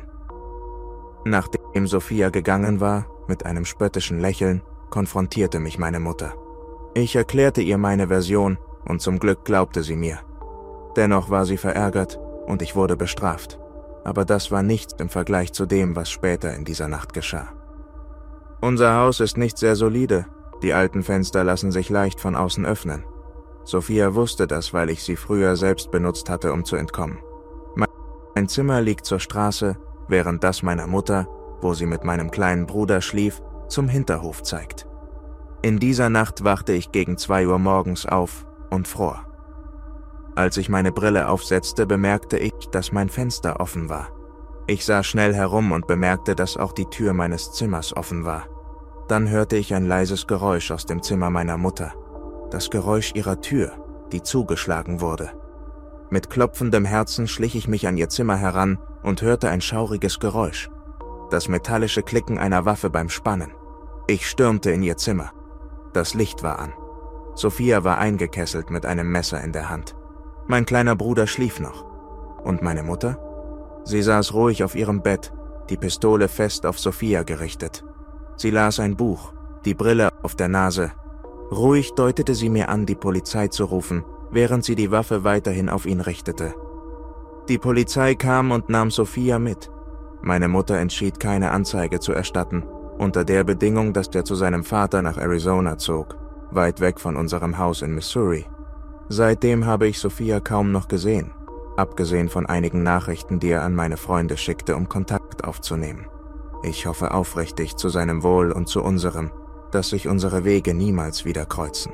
Nachdem Sophia gegangen war, mit einem spöttischen Lächeln, konfrontierte mich meine Mutter. Ich erklärte ihr meine Version und zum Glück glaubte sie mir. Dennoch war sie verärgert und ich wurde bestraft. Aber das war nichts im Vergleich zu dem, was später in dieser Nacht geschah. Unser Haus ist nicht sehr solide. Die alten Fenster lassen sich leicht von außen öffnen. Sophia wusste das, weil ich sie früher selbst benutzt hatte, um zu entkommen. Mein Zimmer liegt zur Straße, während das meiner Mutter, wo sie mit meinem kleinen Bruder schlief, zum Hinterhof zeigt. In dieser Nacht wachte ich gegen 2 Uhr morgens auf und fror. Als ich meine Brille aufsetzte, bemerkte ich, dass mein Fenster offen war. Ich sah schnell herum und bemerkte, dass auch die Tür meines Zimmers offen war. Dann hörte ich ein leises Geräusch aus dem Zimmer meiner Mutter. Das Geräusch ihrer Tür, die zugeschlagen wurde. Mit klopfendem Herzen schlich ich mich an ihr Zimmer heran und hörte ein schauriges Geräusch. Das metallische Klicken einer Waffe beim Spannen. Ich stürmte in ihr Zimmer. Das Licht war an. Sophia war eingekesselt mit einem Messer in der Hand. Mein kleiner Bruder schlief noch. Und meine Mutter? Sie saß ruhig auf ihrem Bett, die Pistole fest auf Sophia gerichtet. Sie las ein Buch, die Brille auf der Nase. Ruhig deutete sie mir an, die Polizei zu rufen, während sie die Waffe weiterhin auf ihn richtete. Die Polizei kam und nahm Sophia mit. Meine Mutter entschied, keine Anzeige zu erstatten, unter der Bedingung, dass er zu seinem Vater nach Arizona zog, weit weg von unserem Haus in Missouri. Seitdem habe ich Sophia kaum noch gesehen, abgesehen von einigen Nachrichten, die er an meine Freunde schickte, um Kontakt aufzunehmen. Ich hoffe aufrichtig zu seinem Wohl und zu unserem, dass sich unsere Wege niemals wieder kreuzen.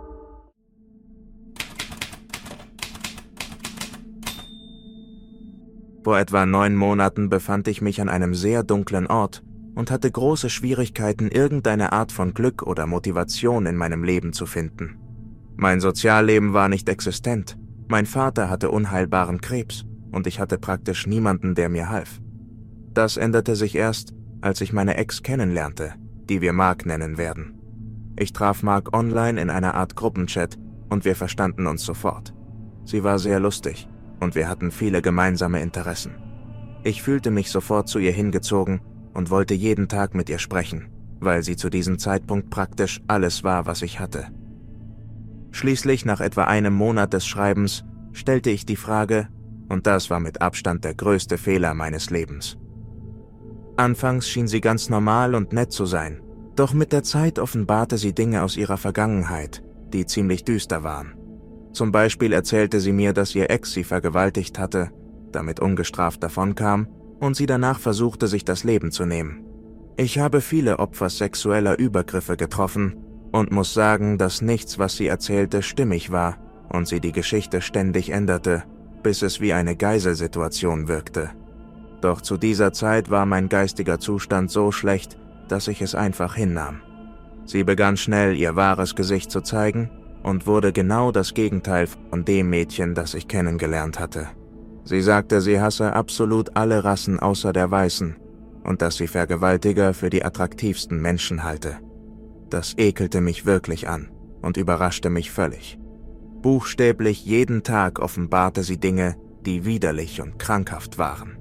Vor etwa 9 Monaten befand ich mich an einem sehr dunklen Ort und hatte große Schwierigkeiten, irgendeine Art von Glück oder Motivation in meinem Leben zu finden. Mein Sozialleben war nicht existent. Mein Vater hatte unheilbaren Krebs und ich hatte praktisch niemanden, der mir half. Das änderte sich erst, als ich meine Ex kennenlernte, die wir Mark nennen werden. Ich traf Mark online in einer Art Gruppenchat und wir verstanden uns sofort. Sie war sehr lustig und wir hatten viele gemeinsame Interessen. Ich fühlte mich sofort zu ihr hingezogen und wollte jeden Tag mit ihr sprechen, weil sie zu diesem Zeitpunkt praktisch alles war, was ich hatte. Schließlich, nach etwa einem Monat des Schreibens, stellte ich die Frage, und das war mit Abstand der größte Fehler meines Lebens. Anfangs schien sie ganz normal und nett zu sein, doch mit der Zeit offenbarte sie Dinge aus ihrer Vergangenheit, die ziemlich düster waren. Zum Beispiel erzählte sie mir, dass ihr Ex sie vergewaltigt hatte, damit ungestraft davonkam und sie danach versuchte, sich das Leben zu nehmen. Ich habe viele Opfer sexueller Übergriffe getroffen und muss sagen, dass nichts, was sie erzählte, stimmig war und sie die Geschichte ständig änderte, bis es wie eine Geiselsituation wirkte. Doch zu dieser Zeit war mein geistiger Zustand so schlecht, dass ich es einfach hinnahm. Sie begann schnell ihr wahres Gesicht zu zeigen und wurde genau das Gegenteil von dem Mädchen, das ich kennengelernt hatte. Sie sagte, sie hasse absolut alle Rassen außer der Weißen und dass sie Vergewaltiger für die attraktivsten Menschen halte. Das ekelte mich wirklich an und überraschte mich völlig. Buchstäblich jeden Tag offenbarte sie Dinge, die widerlich und krankhaft waren.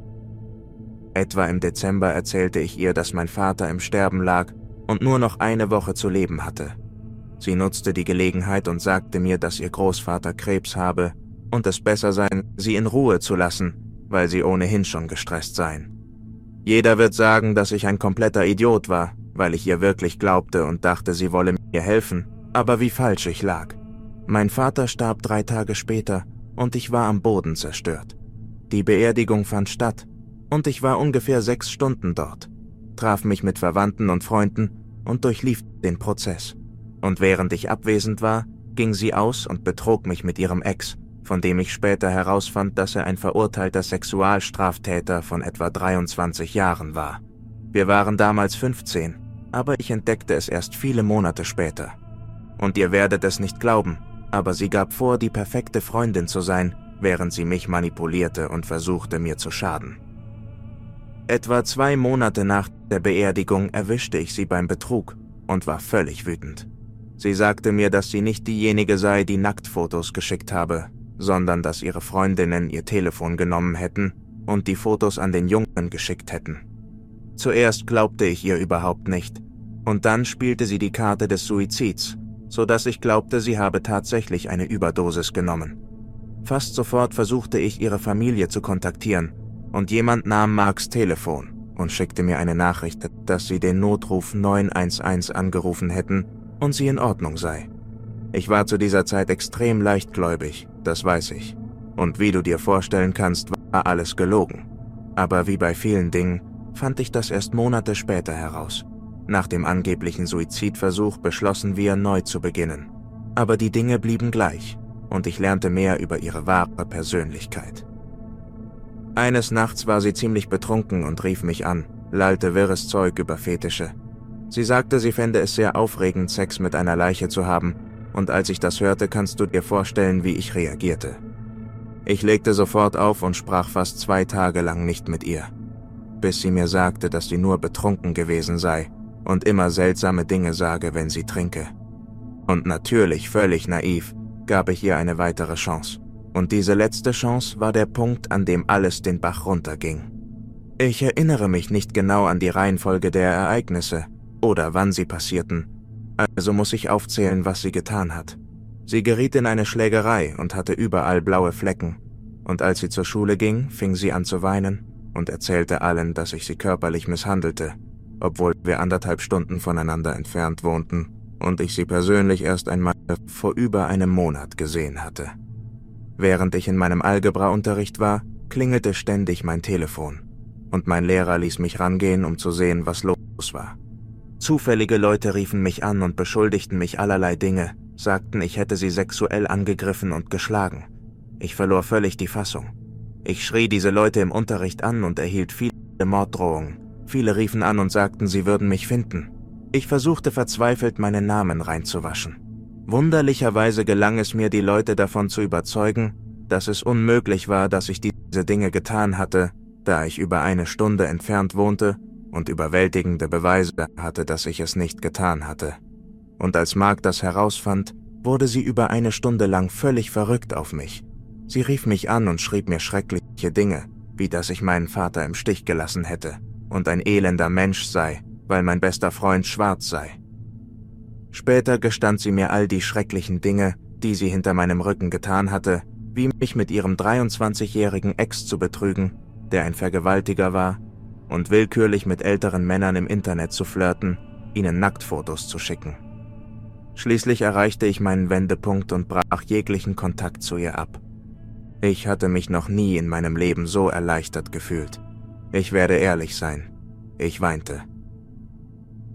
Etwa im Dezember erzählte ich ihr, dass mein Vater im Sterben lag und nur noch eine Woche zu leben hatte. Sie nutzte die Gelegenheit und sagte mir, dass ihr Großvater Krebs habe und es besser sei, sie in Ruhe zu lassen, weil sie ohnehin schon gestresst seien. Jeder wird sagen, dass ich ein kompletter Idiot war, weil ich ihr wirklich glaubte und dachte, sie wolle mir helfen, aber wie falsch ich lag. Mein Vater starb 3 Tage später und ich war am Boden zerstört. Die Beerdigung fand statt und ich war ungefähr 6 Stunden dort, traf mich mit Verwandten und Freunden und durchlief den Prozess. Und während ich abwesend war, ging sie aus und betrog mich mit ihrem Ex, von dem ich später herausfand, dass er ein verurteilter Sexualstraftäter von etwa 23 Jahren war. Wir waren damals 15, aber ich entdeckte es erst viele Monate später. Und ihr werdet es nicht glauben, aber sie gab vor, die perfekte Freundin zu sein, während sie mich manipulierte und versuchte, mir zu schaden. Etwa 2 Monate nach der Beerdigung erwischte ich sie beim Betrug und war völlig wütend. Sie sagte mir, dass sie nicht diejenige sei, die Nacktfotos geschickt habe, sondern dass ihre Freundinnen ihr Telefon genommen hätten und die Fotos an den Jungen geschickt hätten. Zuerst glaubte ich ihr überhaupt nicht, und dann spielte sie die Karte des Suizids, sodass ich glaubte, sie habe tatsächlich eine Überdosis genommen. Fast sofort versuchte ich, ihre Familie zu kontaktieren, und jemand nahm Marks Telefon und schickte mir eine Nachricht, dass sie den Notruf 911 angerufen hätten und sie in Ordnung sei. Ich war zu dieser Zeit extrem leichtgläubig, das weiß ich. Und wie du dir vorstellen kannst, war alles gelogen. Aber wie bei vielen Dingen, fand ich das erst Monate später heraus. Nach dem angeblichen Suizidversuch beschlossen wir, neu zu beginnen. Aber die Dinge blieben gleich und ich lernte mehr über ihre wahre Persönlichkeit. Eines Nachts war sie ziemlich betrunken und rief mich an, lallte wirres Zeug über Fetische. Sie sagte, sie fände es sehr aufregend, Sex mit einer Leiche zu haben, und als ich das hörte, kannst du dir vorstellen, wie ich reagierte. Ich legte sofort auf und sprach fast 2 Tage lang nicht mit ihr, bis sie mir sagte, dass sie nur betrunken gewesen sei und immer seltsame Dinge sage, wenn sie trinke. Und natürlich, völlig naiv, gab ich ihr eine weitere Chance. Und diese letzte Chance war der Punkt, an dem alles den Bach runterging. Ich erinnere mich nicht genau an die Reihenfolge der Ereignisse oder wann sie passierten, also muss ich aufzählen, was sie getan hat. Sie geriet in eine Schlägerei und hatte überall blaue Flecken, und als sie zur Schule ging, fing sie an zu weinen und erzählte allen, dass ich sie körperlich misshandelte, obwohl wir 1,5 Stunden voneinander entfernt wohnten und ich sie persönlich erst einmal vor über einem Monat gesehen hatte. Während ich in meinem Algebra-Unterricht war, klingelte ständig mein Telefon und mein Lehrer ließ mich rangehen, um zu sehen, was los war. Zufällige Leute riefen mich an und beschuldigten mich allerlei Dinge, sagten, ich hätte sie sexuell angegriffen und geschlagen. Ich verlor völlig die Fassung. Ich schrie diese Leute im Unterricht an und erhielt viele Morddrohungen. Viele riefen an und sagten, sie würden mich finden. Ich versuchte verzweifelt, meinen Namen reinzuwaschen. Wunderlicherweise gelang es mir, die Leute davon zu überzeugen, dass es unmöglich war, dass ich diese Dinge getan hatte, da ich über 1 Stunde entfernt wohnte und überwältigende Beweise hatte, dass ich es nicht getan hatte. Und als Mark das herausfand, wurde sie über 1 Stunde lang völlig verrückt auf mich. Sie rief mich an und schrieb mir schreckliche Dinge, wie dass ich meinen Vater im Stich gelassen hätte und ein elender Mensch sei, weil mein bester Freund schwarz sei. Später gestand sie mir all die schrecklichen Dinge, die sie hinter meinem Rücken getan hatte, wie mich mit ihrem 23-jährigen Ex zu betrügen, der ein Vergewaltiger war, und willkürlich mit älteren Männern im Internet zu flirten, ihnen Nacktfotos zu schicken. Schließlich erreichte ich meinen Wendepunkt und brach jeglichen Kontakt zu ihr ab. Ich hatte mich noch nie in meinem Leben so erleichtert gefühlt. Ich werde ehrlich sein, ich weinte.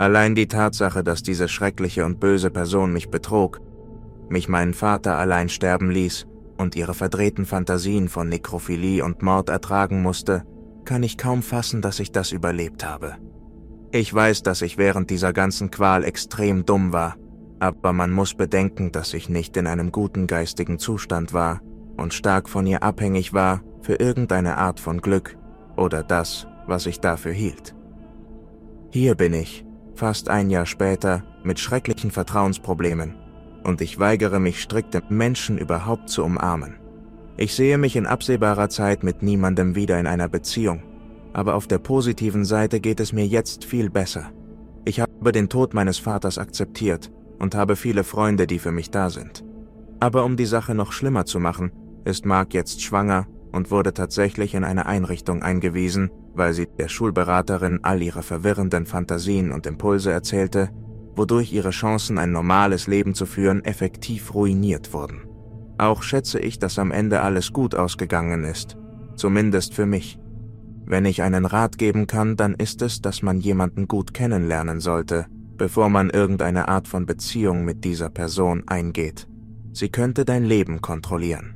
Allein die Tatsache, dass diese schreckliche und böse Person mich betrog, mich meinen Vater allein sterben ließ und ihre verdrehten Fantasien von Nekrophilie und Mord ertragen musste, kann ich kaum fassen, dass ich das überlebt habe. Ich weiß, dass ich während dieser ganzen Qual extrem dumm war, aber man muss bedenken, dass ich nicht in einem guten geistigen Zustand war und stark von ihr abhängig war für irgendeine Art von Glück oder das, was ich dafür hielt. Hier bin ich, fast ein Jahr später, mit schrecklichen Vertrauensproblemen, und ich weigere mich strikt, Menschen überhaupt zu umarmen. Ich sehe mich in absehbarer Zeit mit niemandem wieder in einer Beziehung, aber auf der positiven Seite geht es mir jetzt viel besser. Ich habe den Tod meines Vaters akzeptiert und habe viele Freunde, die für mich da sind. Aber um die Sache noch schlimmer zu machen, ist Mark jetzt schwanger und wurde tatsächlich in eine Einrichtung eingewiesen, weil sie der Schulberaterin all ihre verwirrenden Fantasien und Impulse erzählte, wodurch ihre Chancen, ein normales Leben zu führen, effektiv ruiniert wurden. Auch schätze ich, dass am Ende alles gut ausgegangen ist, zumindest für mich. Wenn ich einen Rat geben kann, dann ist es, dass man jemanden gut kennenlernen sollte, bevor man irgendeine Art von Beziehung mit dieser Person eingeht. Sie könnte dein Leben kontrollieren.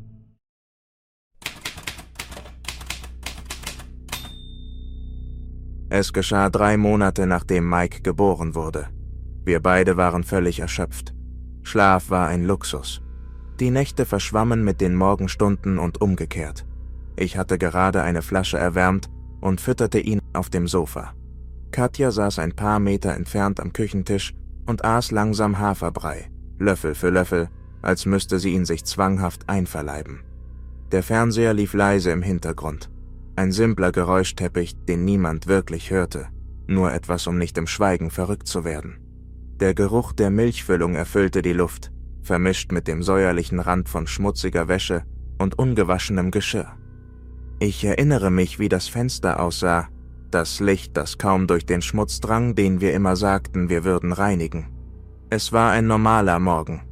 Es geschah 3 Monate, nachdem Mike geboren wurde. Wir beide waren völlig erschöpft. Schlaf war ein Luxus. Die Nächte verschwammen mit den Morgenstunden und umgekehrt. Ich hatte gerade eine Flasche erwärmt und fütterte ihn auf dem Sofa. Katja saß ein paar Meter entfernt am Küchentisch und aß langsam Haferbrei, Löffel für Löffel, als müsste sie ihn sich zwanghaft einverleiben. Der Fernseher lief leise im Hintergrund. Ein simpler Geräuschteppich, den niemand wirklich hörte, nur etwas, um nicht im Schweigen verrückt zu werden. Der Geruch der Milchfüllung erfüllte die Luft, vermischt mit dem säuerlichen Rand von schmutziger Wäsche und ungewaschenem Geschirr. Ich erinnere mich, wie das Fenster aussah, das Licht, das kaum durch den Schmutz drang, den wir immer sagten, wir würden reinigen. Es war ein normaler Morgen.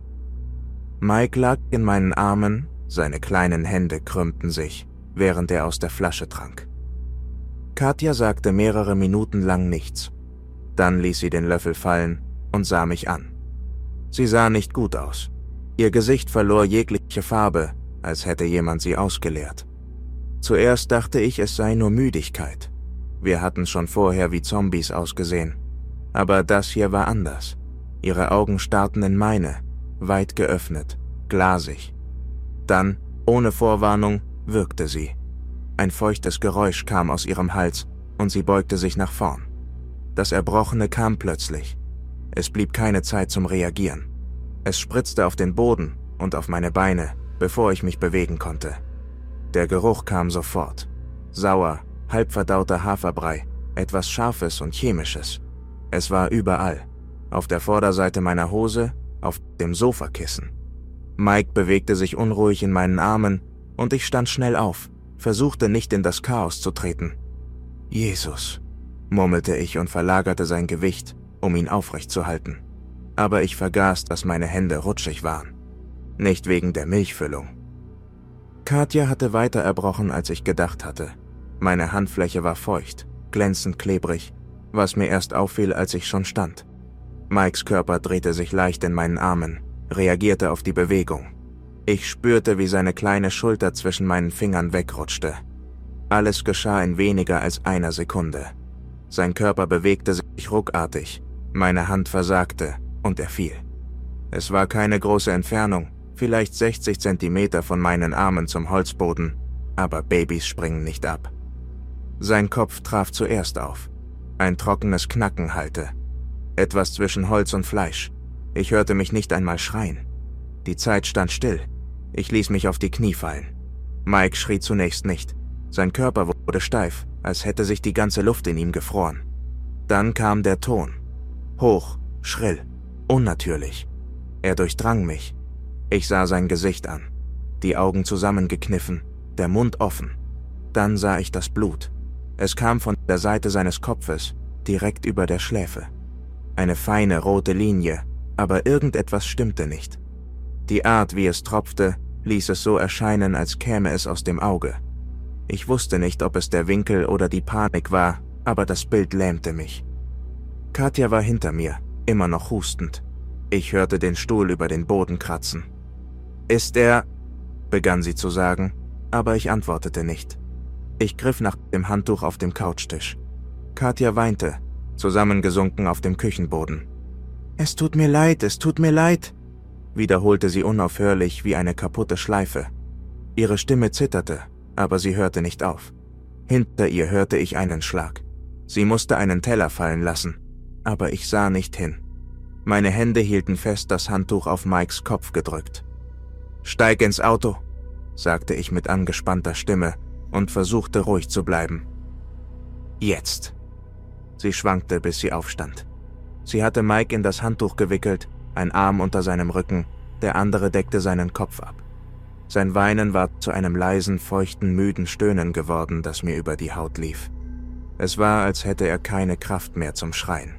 Mike lag in meinen Armen, seine kleinen Hände krümmten sich, während er aus der Flasche trank. Katja sagte mehrere Minuten lang nichts. Dann ließ sie den Löffel fallen und sah mich an. Sie sah nicht gut aus. Ihr Gesicht verlor jegliche Farbe, als hätte jemand sie ausgeleert. Zuerst dachte ich, es sei nur Müdigkeit. Wir hatten schon vorher wie Zombies ausgesehen. Aber das hier war anders. Ihre Augen starrten in meine, weit geöffnet, glasig. Dann, ohne Vorwarnung, würgte sie. Ein feuchtes Geräusch kam aus ihrem Hals und sie beugte sich nach vorn. Das Erbrochene kam plötzlich. Es blieb keine Zeit zum Reagieren. Es spritzte auf den Boden und auf meine Beine, bevor ich mich bewegen konnte. Der Geruch kam sofort. Sauer, halbverdauter Haferbrei, etwas Scharfes und Chemisches. Es war überall. Auf der Vorderseite meiner Hose, auf dem Sofakissen. Mike bewegte sich unruhig in meinen Armen und ich stand schnell auf, versuchte nicht in das Chaos zu treten. »Jesus«, murmelte ich und verlagerte sein Gewicht, um ihn aufrecht zu halten. Aber ich vergaß, dass meine Hände rutschig waren. Nicht wegen der Milchfüllung. Katja hatte weiter erbrochen, als ich gedacht hatte. Meine Handfläche war feucht, glänzend klebrig, was mir erst auffiel, als ich schon stand. Mikes Körper drehte sich leicht in meinen Armen, reagierte auf die Bewegung. Ich spürte, wie seine kleine Schulter zwischen meinen Fingern wegrutschte. Alles geschah in weniger als einer Sekunde. Sein Körper bewegte sich ruckartig, meine Hand versagte und er fiel. Es war keine große Entfernung, vielleicht 60 Zentimeter von meinen Armen zum Holzboden, aber Babys springen nicht ab. Sein Kopf traf zuerst auf. Ein trockenes Knacken hallte. Etwas zwischen Holz und Fleisch. Ich hörte mich nicht einmal schreien. Die Zeit stand still. Ich ließ mich auf die Knie fallen. Mike schrie zunächst nicht. Sein Körper wurde steif, als hätte sich die ganze Luft in ihm gefroren. Dann kam der Ton. Hoch, schrill, unnatürlich. Er durchdrang mich. Ich sah sein Gesicht an. Die Augen zusammengekniffen, der Mund offen. Dann sah ich das Blut. Es kam von der Seite seines Kopfes, direkt über der Schläfe. Eine feine rote Linie, aber irgendetwas stimmte nicht. Die Art, wie es tropfte, ließ es so erscheinen, als käme es aus dem Auge. Ich wusste nicht, ob es der Winkel oder die Panik war, aber das Bild lähmte mich. Katja war hinter mir, immer noch hustend. Ich hörte den Stuhl über den Boden kratzen. »Ist er?« begann sie zu sagen, aber ich antwortete nicht. Ich griff nach dem Handtuch auf dem Couchtisch. Katja weinte, zusammengesunken auf dem Küchenboden. »Es tut mir leid«, wiederholte sie unaufhörlich wie eine kaputte Schleife. Ihre Stimme zitterte, aber sie hörte nicht auf. Hinter ihr hörte ich einen Schlag. Sie musste einen Teller fallen lassen, aber ich sah nicht hin. Meine Hände hielten fest das Handtuch auf Mikes Kopf gedrückt. »Steig ins Auto«, sagte ich mit angespannter Stimme und versuchte ruhig zu bleiben. »Jetzt.« Sie schwankte, bis sie aufstand. Sie hatte Mike in das Handtuch gewickelt, ein Arm unter seinem Rücken, der andere deckte seinen Kopf ab. Sein Weinen war zu einem leisen, feuchten, müden Stöhnen geworden, das mir über die Haut lief. Es war, als hätte er keine Kraft mehr zum Schreien.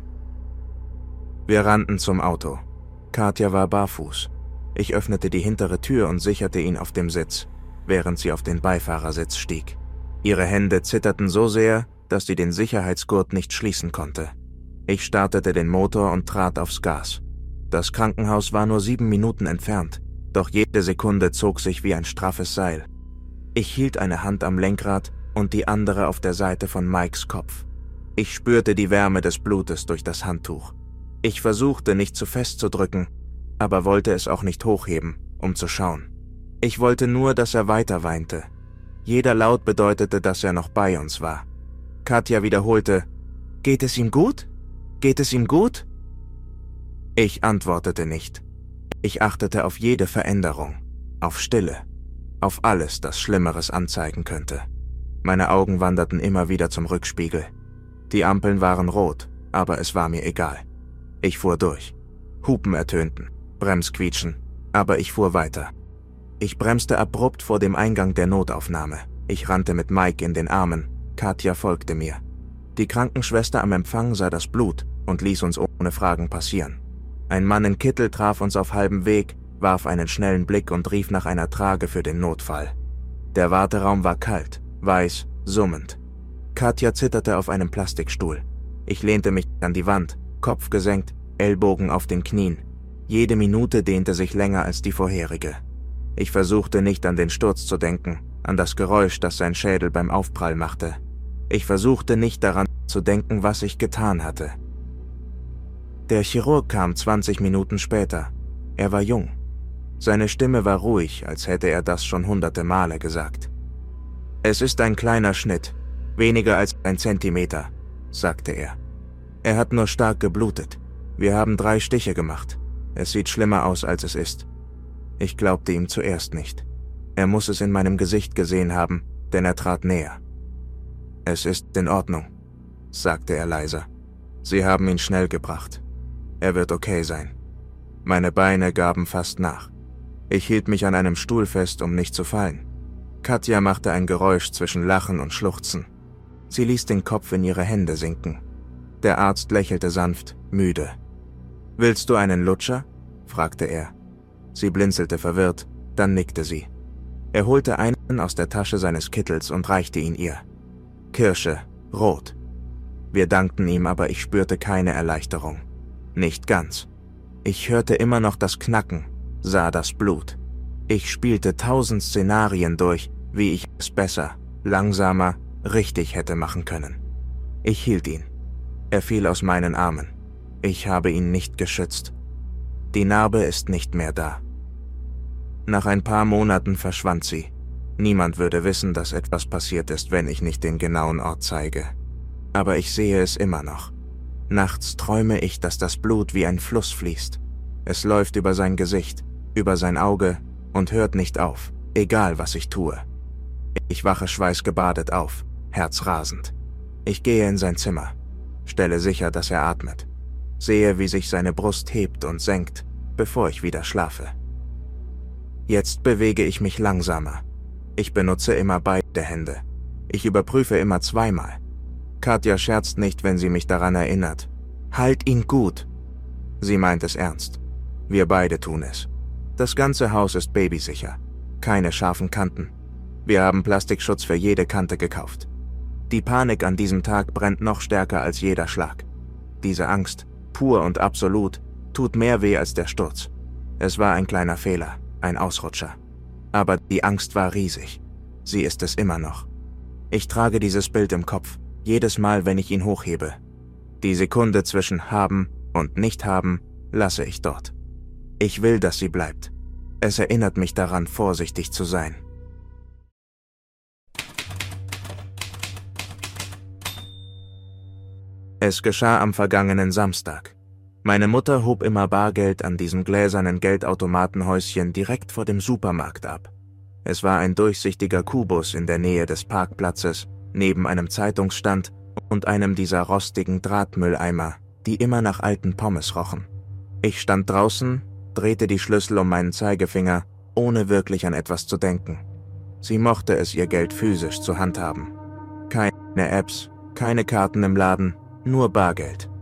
Wir rannten zum Auto. Katja war barfuß. Ich öffnete die hintere Tür und sicherte ihn auf dem Sitz, während sie auf den Beifahrersitz stieg. Ihre Hände zitterten so sehr, dass sie den Sicherheitsgurt nicht schließen konnte. Ich startete den Motor und trat aufs Gas. Das Krankenhaus war nur 7 Minuten entfernt, doch jede Sekunde zog sich wie ein straffes Seil. Ich hielt eine Hand am Lenkrad und die andere auf der Seite von Mikes Kopf. Ich spürte die Wärme des Blutes durch das Handtuch. Ich versuchte, nicht zu fest zu drücken, aber wollte es auch nicht hochheben, um zu schauen. Ich wollte nur, dass er weiter weinte. Jeder Laut bedeutete, dass er noch bei uns war. Katja wiederholte, »Geht es ihm gut? Geht es ihm gut?« Ich antwortete nicht. Ich achtete auf jede Veränderung, auf Stille, auf alles, das Schlimmeres anzeigen könnte. Meine Augen wanderten immer wieder zum Rückspiegel. Die Ampeln waren rot, aber es war mir egal. Ich fuhr durch. Hupen ertönten, Bremsquietschen, aber ich fuhr weiter. Ich bremste abrupt vor dem Eingang der Notaufnahme. Ich rannte mit Mike in den Armen. Katja folgte mir. Die Krankenschwester am Empfang sah das Blut und ließ uns ohne Fragen passieren. Ein Mann in Kittel traf uns auf halbem Weg, warf einen schnellen Blick und rief nach einer Trage für den Notfall. Der Warteraum war kalt, weiß, summend. Katja zitterte auf einem Plastikstuhl. Ich lehnte mich an die Wand, Kopf gesenkt, Ellbogen auf den Knien. Jede Minute dehnte sich länger als die vorherige. Ich versuchte nicht an den Sturz zu denken, an das Geräusch, das sein Schädel beim Aufprall machte. Ich versuchte nicht daran zu denken, was ich getan hatte. Der Chirurg kam 20 Minuten später. Er war jung. Seine Stimme war ruhig, als hätte er das schon hunderte Male gesagt. »Es ist ein kleiner Schnitt, weniger als 1 Zentimeter«, sagte er. »Er hat nur stark geblutet. Wir haben 3 Stiche gemacht. Es sieht schlimmer aus, als es ist.« Ich glaubte ihm zuerst nicht. Er muss es in meinem Gesicht gesehen haben, denn er trat näher. »Es ist in Ordnung«, sagte er leiser. »Sie haben ihn schnell gebracht. Er wird okay sein.« Meine Beine gaben fast nach. Ich hielt mich an einem Stuhl fest, um nicht zu fallen. Katja machte ein Geräusch zwischen Lachen und Schluchzen. Sie ließ den Kopf in ihre Hände sinken. Der Arzt lächelte sanft, müde. »Willst du einen Lutscher?« fragte er. Sie blinzelte verwirrt, dann nickte sie. Er holte einen aus der Tasche seines Kittels und reichte ihn ihr. Kirsche, rot. Wir dankten ihm, aber ich spürte keine Erleichterung. Nicht ganz. Ich hörte immer noch das Knacken, sah das Blut. Ich spielte 1000 Szenarien durch, wie ich es besser, langsamer, richtig hätte machen können. Ich hielt ihn. Er fiel aus meinen Armen. Ich habe ihn nicht geschützt. Die Narbe ist nicht mehr da. Nach ein paar Monaten verschwand sie. Niemand würde wissen, dass etwas passiert ist, wenn ich nicht den genauen Ort zeige. Aber ich sehe es immer noch. Nachts träume ich, dass das Blut wie ein Fluss fließt. Es läuft über sein Gesicht, über sein Auge und hört nicht auf, egal was ich tue. Ich wache schweißgebadet auf, herzrasend. Ich gehe in sein Zimmer, stelle sicher, dass er atmet. Sehe, wie sich seine Brust hebt und senkt, bevor ich wieder schlafe. Jetzt bewege ich mich langsamer. Ich benutze immer beide Hände. Ich überprüfe immer 2-mal. Katja scherzt nicht, wenn sie mich daran erinnert. »Halt ihn gut!« Sie meint es ernst. Wir beide tun es. Das ganze Haus ist babysicher. Keine scharfen Kanten. Wir haben Plastikschutz für jede Kante gekauft. Die Panik an diesem Tag brennt noch stärker als jeder Schlag. Diese Angst, pur und absolut, tut mehr weh als der Sturz. Es war ein kleiner Fehler, ein Ausrutscher. Aber die Angst war riesig. Sie ist es immer noch. Ich trage dieses Bild im Kopf, jedes Mal, wenn ich ihn hochhebe. Die Sekunde zwischen haben und nicht haben lasse ich dort. Ich will, dass sie bleibt. Es erinnert mich daran, vorsichtig zu sein. Es geschah am vergangenen Samstag. Meine Mutter hob immer Bargeld an diesem gläsernen Geldautomatenhäuschen direkt vor dem Supermarkt ab. Es war ein durchsichtiger Kubus in der Nähe des Parkplatzes, neben einem Zeitungsstand und einem dieser rostigen Drahtmülleimer, die immer nach alten Pommes rochen. Ich stand draußen, drehte die Schlüssel um meinen Zeigefinger, ohne wirklich an etwas zu denken. Sie mochte es, ihr Geld physisch zu handhaben. Keine Apps, keine Karten im Laden, nur Bargeld.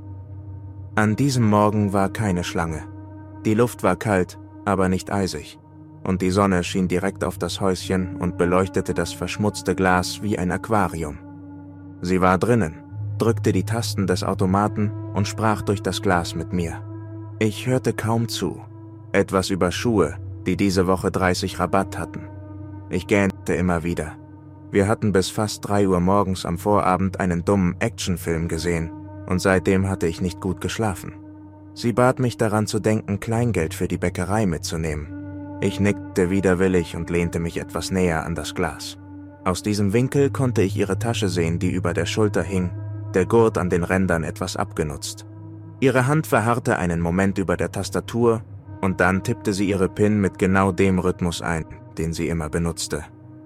An diesem Morgen war keine Schlange. Die Luft war kalt, aber nicht eisig. Und die Sonne schien direkt auf das Häuschen und beleuchtete das verschmutzte Glas wie ein Aquarium. Sie war drinnen, drückte die Tasten des Automaten und sprach durch das Glas mit mir. Ich hörte kaum zu. Etwas über Schuhe, die diese Woche 30 Rabatt hatten. Ich gähnte immer wieder. Wir hatten bis fast 3 Uhr morgens am Vorabend einen dummen Actionfilm gesehen und seitdem hatte ich nicht gut geschlafen. Sie bat mich daran zu denken, Kleingeld für die Bäckerei mitzunehmen. Ich nickte widerwillig und lehnte mich etwas näher an das Glas. Aus diesem Winkel konnte ich ihre Tasche sehen, die über der Schulter hing, der Gurt an den Rändern etwas abgenutzt. Ihre Hand verharrte einen Moment über der Tastatur und dann tippte sie ihre PIN mit genau dem Rhythmus ein, den sie immer benutzte.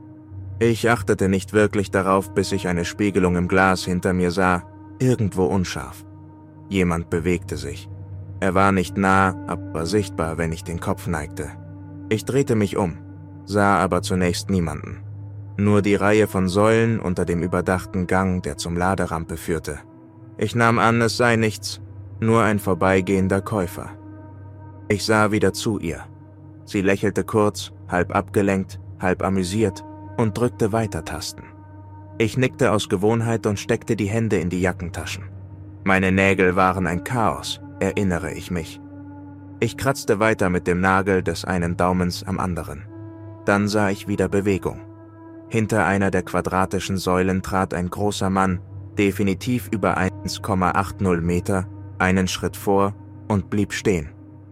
Ich achtete nicht wirklich darauf, bis ich eine Spiegelung im Glas hinter mir sah, irgendwo unscharf. Jemand bewegte sich. Er war nicht nah, aber sichtbar, wenn ich den Kopf neigte. Ich drehte mich um, sah aber zunächst niemanden. Nur die Reihe von Säulen unter dem überdachten Gang, der zum Laderampe führte. Ich nahm an, es sei nichts, nur ein vorbeigehender Käufer. Ich sah wieder zu ihr. Sie lächelte kurz, halb abgelenkt, halb amüsiert und drückte Weitertasten. Ich nickte aus Gewohnheit und steckte die Hände in die Jackentaschen. Meine Nägel waren ein Chaos, erinnere ich mich. Ich kratzte weiter mit dem Nagel des einen Daumens am anderen. Dann sah ich wieder Bewegung. Hinter einer der quadratischen Säulen trat ein großer Mann, definitiv über 1,80 Meter, einen Schritt vor und blieb stehen.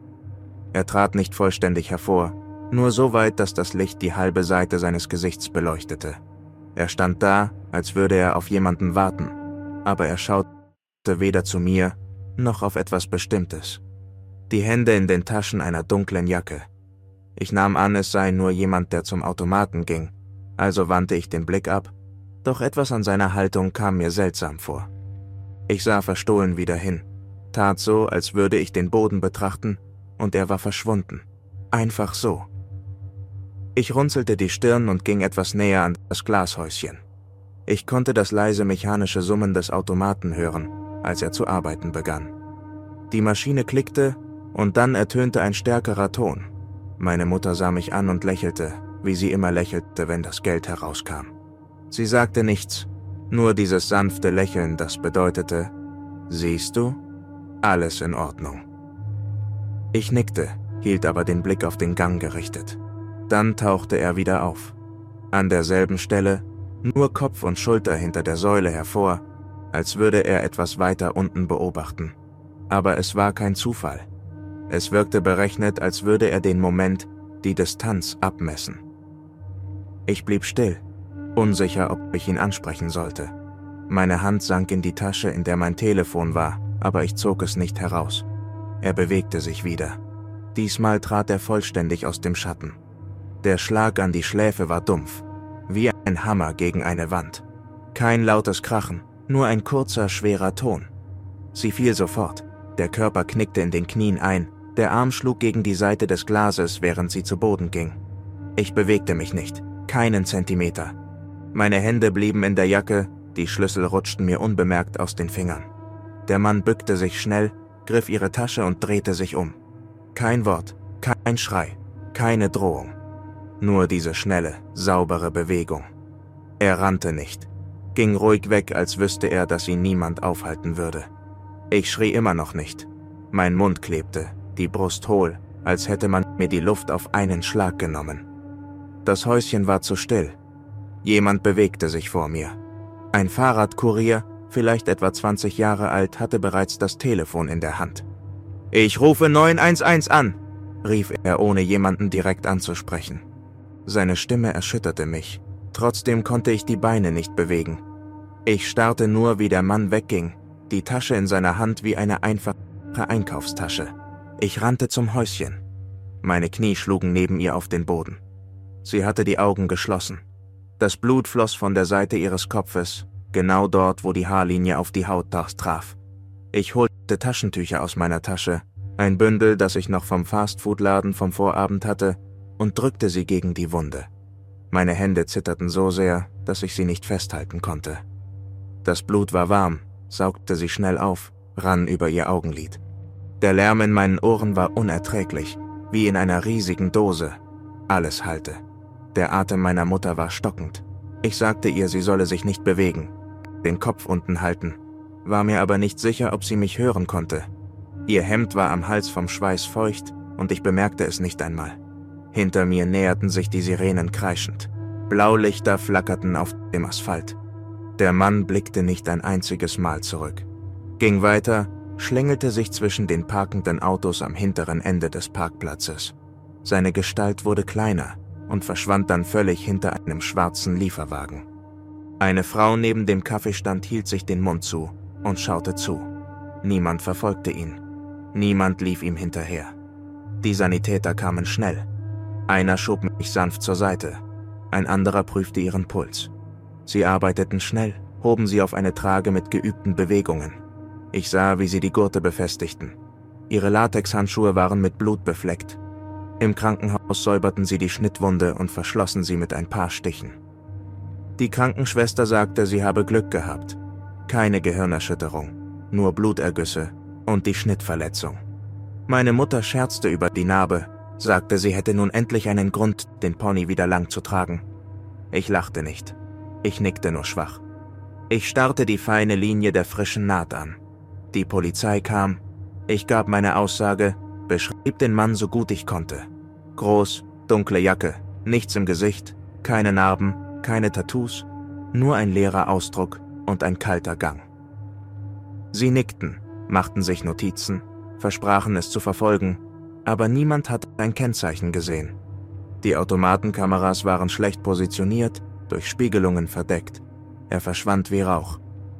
Er trat nicht vollständig hervor, nur so weit, dass das Licht die halbe Seite seines Gesichts beleuchtete. Er stand da, als würde er auf jemanden warten, aber er schaute weder zu mir, noch auf etwas Bestimmtes. Die Hände in den Taschen einer dunklen Jacke. Ich nahm an, es sei nur jemand, der zum Automaten ging, also wandte ich den Blick ab, doch etwas an seiner Haltung kam mir seltsam vor. Ich sah verstohlen wieder hin, tat so, als würde ich den Boden betrachten, und er war verschwunden. Einfach so. Ich runzelte die Stirn und ging etwas näher an das Glashäuschen. Ich konnte das leise mechanische Summen des Automaten hören, als er zu arbeiten begann. Die Maschine klickte und dann ertönte ein stärkerer Ton. Meine Mutter sah mich an und lächelte, wie sie immer lächelte, wenn das Geld herauskam. Sie sagte nichts, nur dieses sanfte Lächeln, das bedeutete, »Siehst du? Alles in Ordnung.« Ich nickte, hielt aber den Blick auf den Gang gerichtet. Dann tauchte er wieder auf. An derselben Stelle, nur Kopf und Schulter hinter der Säule hervor, als würde er etwas weiter unten beobachten. Aber es war kein Zufall. Es wirkte berechnet, als würde er den Moment, die Distanz abmessen. Ich blieb still, unsicher, ob ich ihn ansprechen sollte. Meine Hand sank in die Tasche, in der mein Telefon war, aber ich zog es nicht heraus. Er bewegte sich wieder. Diesmal trat er vollständig aus dem Schatten. Der Schlag an die Schläfe war dumpf, wie ein Hammer gegen eine Wand. Kein lautes Krachen, nur ein kurzer, schwerer Ton. Sie fiel sofort. Der Körper knickte in den Knien ein, der Arm schlug gegen die Seite des Glases, während sie zu Boden ging. Ich bewegte mich nicht, keinen Zentimeter. Meine Hände blieben in der Jacke, die Schlüssel rutschten mir unbemerkt aus den Fingern. Der Mann bückte sich schnell, griff ihre Tasche und drehte sich um. Kein Wort, kein Schrei, keine Drohung. Nur diese schnelle, saubere Bewegung. Er rannte nicht, ging ruhig weg, als wüsste er, dass ihn niemand aufhalten würde. Ich schrie immer noch nicht. Mein Mund klebte, die Brust hohl, als hätte man mir die Luft auf einen Schlag genommen. Das Häuschen war zu still. Jemand bewegte sich vor mir. Ein Fahrradkurier, vielleicht etwa 20 Jahre alt, hatte bereits das Telefon in der Hand. »Ich rufe 911 an«, rief er, ohne jemanden direkt anzusprechen. Seine Stimme erschütterte mich. Trotzdem konnte ich die Beine nicht bewegen. Ich starrte nur, wie der Mann wegging, die Tasche in seiner Hand wie eine einfache Einkaufstasche. Ich rannte zum Häuschen. Meine Knie schlugen neben ihr auf den Boden. Sie hatte die Augen geschlossen. Das Blut floss von der Seite ihres Kopfes, genau dort, wo die Haarlinie auf die Haut traf. Ich holte Taschentücher aus meiner Tasche, ein Bündel, das ich noch vom Fastfood-Laden vom Vorabend hatte, und drückte sie gegen die Wunde. Meine Hände zitterten so sehr, dass ich sie nicht festhalten konnte. Das Blut war warm, saugte sie schnell auf, rann über ihr Augenlid. Der Lärm in meinen Ohren war unerträglich, wie in einer riesigen Dose. Alles hallte. Der Atem meiner Mutter war stockend. Ich sagte ihr, sie solle sich nicht bewegen, den Kopf unten halten, war mir aber nicht sicher, ob sie mich hören konnte. Ihr Hemd war am Hals vom Schweiß feucht und ich bemerkte es nicht einmal. Hinter mir näherten sich die Sirenen kreischend. Blaulichter flackerten auf dem Asphalt. Der Mann blickte nicht ein einziges Mal zurück. Ging weiter, schlängelte sich zwischen den parkenden Autos am hinteren Ende des Parkplatzes. Seine Gestalt wurde kleiner und verschwand dann völlig hinter einem schwarzen Lieferwagen. Eine Frau neben dem Kaffeestand hielt sich den Mund zu und schaute zu. Niemand verfolgte ihn. Niemand lief ihm hinterher. Die Sanitäter kamen schnell. Einer schob mich sanft zur Seite. Ein anderer prüfte ihren Puls. Sie arbeiteten schnell, hoben sie auf eine Trage mit geübten Bewegungen. Ich sah, wie sie die Gurte befestigten. Ihre Latexhandschuhe waren mit Blut befleckt. Im Krankenhaus säuberten sie die Schnittwunde und verschlossen sie mit ein paar Stichen. Die Krankenschwester sagte, sie habe Glück gehabt. Keine Gehirnerschütterung, nur Blutergüsse und die Schnittverletzung. Meine Mutter scherzte über die Narbe, sagte, sie hätte nun endlich einen Grund, den Pony wieder lang zu tragen. Ich lachte nicht. Ich nickte nur schwach. Ich starrte die feine Linie der frischen Naht an. Die Polizei kam. Ich gab meine Aussage, beschrieb den Mann so gut ich konnte. Groß, dunkle Jacke, nichts im Gesicht, keine Narben, keine Tattoos, nur ein leerer Ausdruck und ein kalter Gang. Sie nickten, machten sich Notizen, versprachen es zu verfolgen, aber niemand hatte ein Kennzeichen gesehen. Die Automatenkameras waren schlecht positioniert, durch Spiegelungen verdeckt. Er verschwand wie Rauch.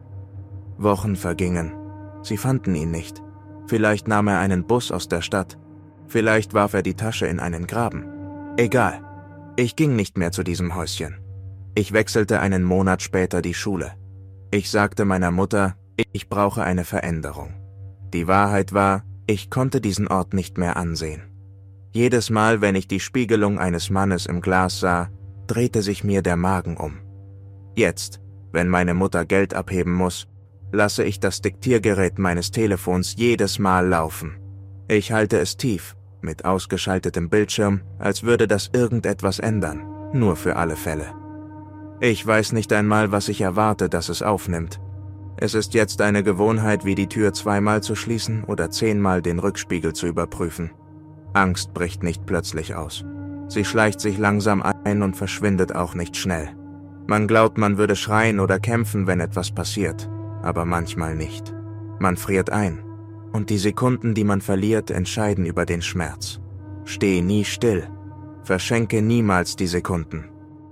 Wochen vergingen. Sie fanden ihn nicht. Vielleicht nahm er einen Bus aus der Stadt. Vielleicht warf er die Tasche in einen Graben. Egal. Ich ging nicht mehr zu diesem Häuschen. Ich wechselte einen Monat später die Schule. Ich sagte meiner Mutter, ich brauche eine Veränderung. Die Wahrheit war, ich konnte diesen Ort nicht mehr ansehen. Jedes Mal, wenn ich die Spiegelung eines Mannes im Glas sah, drehte sich mir der Magen um. Jetzt, wenn meine Mutter Geld abheben muss, lasse ich das Diktiergerät meines Telefons jedes Mal laufen. Ich halte es tief, mit ausgeschaltetem Bildschirm, als würde das irgendetwas ändern, nur für alle Fälle. Ich weiß nicht einmal, was ich erwarte, dass es aufnimmt. Es ist jetzt eine Gewohnheit, wie die Tür 2-mal zu schließen oder 10-mal den Rückspiegel zu überprüfen. Angst bricht nicht plötzlich aus. Sie schleicht sich langsam ein und verschwindet auch nicht schnell. Man glaubt, man würde schreien oder kämpfen, wenn etwas passiert, aber manchmal nicht. Man friert ein, und die Sekunden, die man verliert, entscheiden über den Schmerz. Steh nie still, verschenke niemals die Sekunden.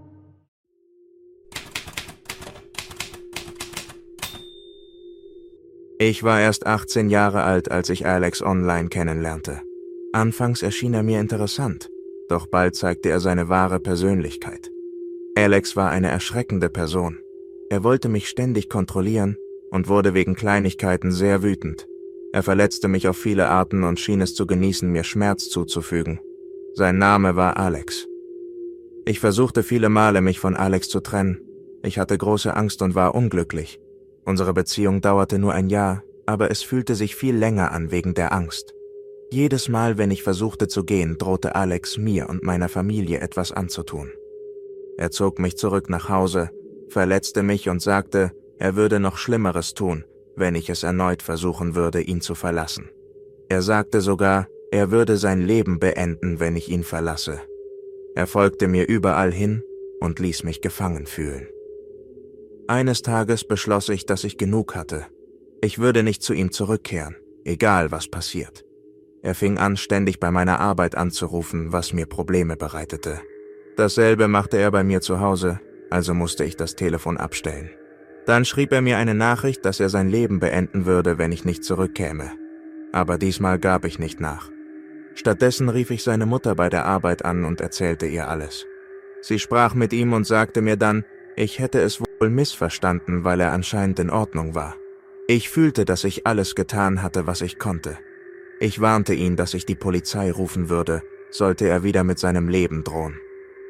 Ich war erst 18 Jahre alt, als ich Alex online kennenlernte. Anfangs erschien er mir interessant, doch bald zeigte er seine wahre Persönlichkeit. Alex war eine erschreckende Person. Er wollte mich ständig kontrollieren und wurde wegen Kleinigkeiten sehr wütend. Er verletzte mich auf viele Arten und schien es zu genießen, mir Schmerz zuzufügen. Sein Name war Alex. Ich versuchte viele Male, mich von Alex zu trennen. Ich hatte große Angst und war unglücklich. Unsere Beziehung dauerte nur ein Jahr, aber es fühlte sich viel länger an wegen der Angst. Jedes Mal, wenn ich versuchte zu gehen, drohte Alex mir und meiner Familie etwas anzutun. Er zog mich zurück nach Hause, verletzte mich und sagte, er würde noch Schlimmeres tun, wenn ich es erneut versuchen würde, ihn zu verlassen. Er sagte sogar, er würde sein Leben beenden, wenn ich ihn verlasse. Er folgte mir überall hin und ließ mich gefangen fühlen. Eines Tages beschloss ich, dass ich genug hatte. Ich würde nicht zu ihm zurückkehren, egal was passiert. Er fing an, ständig bei meiner Arbeit anzurufen, was mir Probleme bereitete. Dasselbe machte er bei mir zu Hause, also musste ich das Telefon abstellen. Dann schrieb er mir eine Nachricht, dass er sein Leben beenden würde, wenn ich nicht zurückkäme. Aber diesmal gab ich nicht nach. Stattdessen rief ich seine Mutter bei der Arbeit an und erzählte ihr alles. Sie sprach mit ihm und sagte mir dann, ich hätte es wohl missverstanden, weil er anscheinend in Ordnung war. Ich fühlte, dass ich alles getan hatte, was ich konnte. Ich warnte ihn, dass ich die Polizei rufen würde, sollte er wieder mit seinem Leben drohen.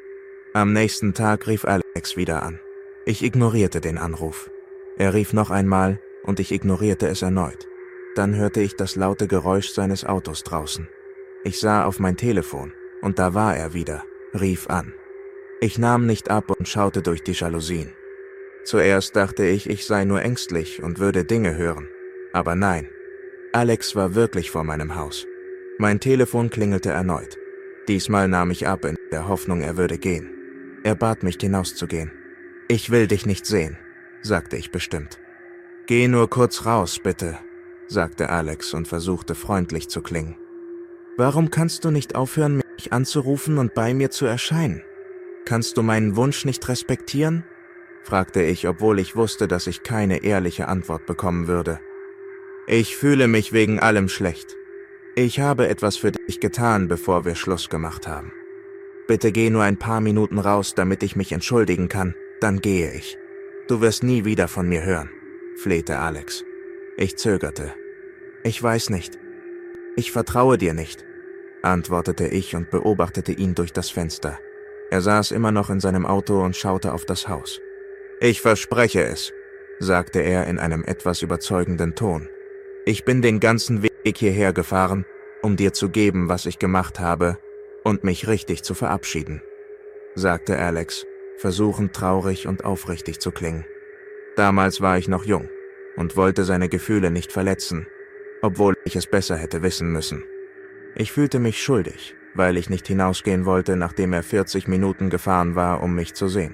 Am nächsten Tag rief Alex wieder an. Ich ignorierte den Anruf. Er rief noch einmal und ich ignorierte es erneut. Dann hörte ich das laute Geräusch seines Autos draußen. Ich sah auf mein Telefon und da war er wieder, rief an. Ich nahm nicht ab und schaute durch die Jalousien. Zuerst dachte ich sei nur ängstlich und würde Dinge hören. Aber nein, Alex war wirklich vor meinem Haus. Mein Telefon klingelte erneut. Diesmal nahm ich ab in der Hoffnung, er würde gehen. Er bat mich, hinauszugehen. Ich will dich nicht sehen, sagte ich bestimmt. Geh nur kurz raus, bitte, sagte Alex und versuchte freundlich zu klingen. Warum kannst du nicht aufhören, mich anzurufen und bei mir zu erscheinen? Kannst du meinen Wunsch nicht respektieren? Fragte ich, obwohl ich wusste, dass ich keine ehrliche Antwort bekommen würde. Ich fühle mich wegen allem schlecht. Ich habe etwas für dich getan, bevor wir Schluss gemacht haben. Bitte geh nur ein paar Minuten raus, damit ich mich entschuldigen kann, dann gehe ich. Du wirst nie wieder von mir hören, flehte Alex. Ich zögerte. Ich weiß nicht. Ich vertraue dir nicht, antwortete ich und beobachtete ihn durch das Fenster. Er saß immer noch in seinem Auto und schaute auf das Haus. Ich verspreche es, sagte er in einem etwas überzeugenden Ton. Ich bin den ganzen Weg hierher gefahren, um dir zu geben, was ich gemacht habe, und mich richtig zu verabschieden, sagte Alex, versuchend traurig und aufrichtig zu klingen. Damals war ich noch jung und wollte seine Gefühle nicht verletzen, obwohl ich es besser hätte wissen müssen. Ich fühlte mich schuldig, weil ich nicht hinausgehen wollte, nachdem er 40 Minuten gefahren war, um mich zu sehen.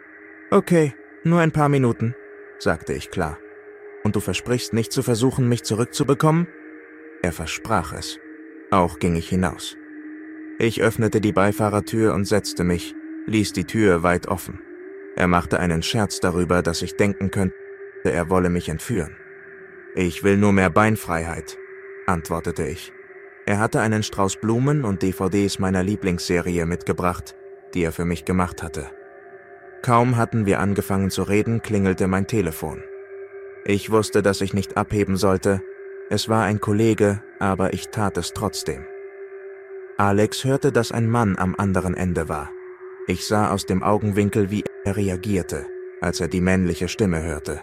Okay, nur ein paar Minuten, sagte ich klar. Und du versprichst nicht zu versuchen, mich zurückzubekommen? Er versprach es. Auch ging ich hinaus. Ich öffnete die Beifahrertür und setzte mich, ließ die Tür weit offen. Er machte einen Scherz darüber, dass ich denken könnte, er wolle mich entführen. Ich will nur mehr Beinfreiheit, antwortete ich. Er hatte einen Strauß Blumen und DVDs meiner Lieblingsserie mitgebracht, die er für mich gemacht hatte. Kaum hatten wir angefangen zu reden, klingelte mein Telefon. Ich wusste, dass ich nicht abheben sollte. Es war ein Kollege, aber ich tat es trotzdem. Alex hörte, dass ein Mann am anderen Ende war. Ich sah aus dem Augenwinkel, wie er reagierte, als er die männliche Stimme hörte.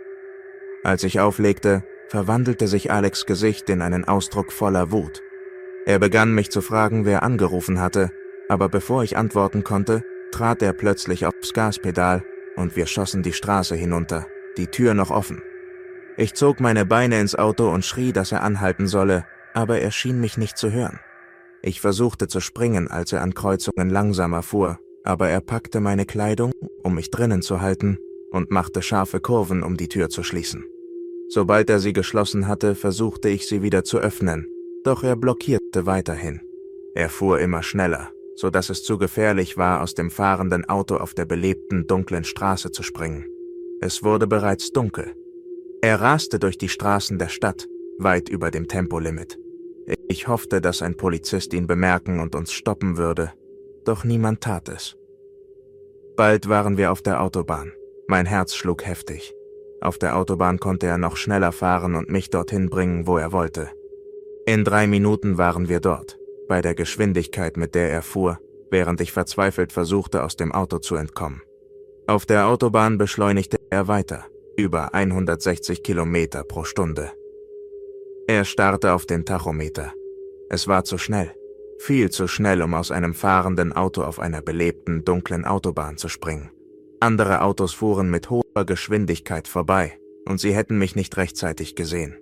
Als ich auflegte, verwandelte sich Alex' Gesicht in einen Ausdruck voller Wut. Er begann mich zu fragen, wer angerufen hatte, aber bevor ich antworten konnte, trat er plötzlich aufs Gaspedal und wir schossen die Straße hinunter, die Tür noch offen. Ich zog meine Beine ins Auto und schrie, dass er anhalten solle, aber er schien mich nicht zu hören. Ich versuchte zu springen, als er an Kreuzungen langsamer fuhr, aber er packte meine Kleidung, um mich drinnen zu halten, und machte scharfe Kurven, um die Tür zu schließen. Sobald er sie geschlossen hatte, versuchte ich sie wieder zu öffnen, doch er blockierte weiterhin. Er fuhr immer schneller, so dass es zu gefährlich war, aus dem fahrenden Auto auf der belebten, dunklen Straße zu springen. Es wurde bereits dunkel. Er raste durch die Straßen der Stadt, weit über dem Tempolimit. Ich hoffte, dass ein Polizist ihn bemerken und uns stoppen würde, doch niemand tat es. Bald waren wir auf der Autobahn. Mein Herz schlug heftig. Auf der Autobahn konnte er noch schneller fahren und mich dorthin bringen, wo er wollte. In 3 Minuten waren wir dort, bei der Geschwindigkeit, mit der er fuhr, während ich verzweifelt versuchte, aus dem Auto zu entkommen. Auf der Autobahn beschleunigte er weiter, über 160 Kilometer pro Stunde. Er starrte auf den Tachometer. Es war zu schnell, viel zu schnell, um aus einem fahrenden Auto auf einer belebten, dunklen Autobahn zu springen. Andere Autos fuhren mit hoher Geschwindigkeit vorbei, und sie hätten mich nicht rechtzeitig gesehen.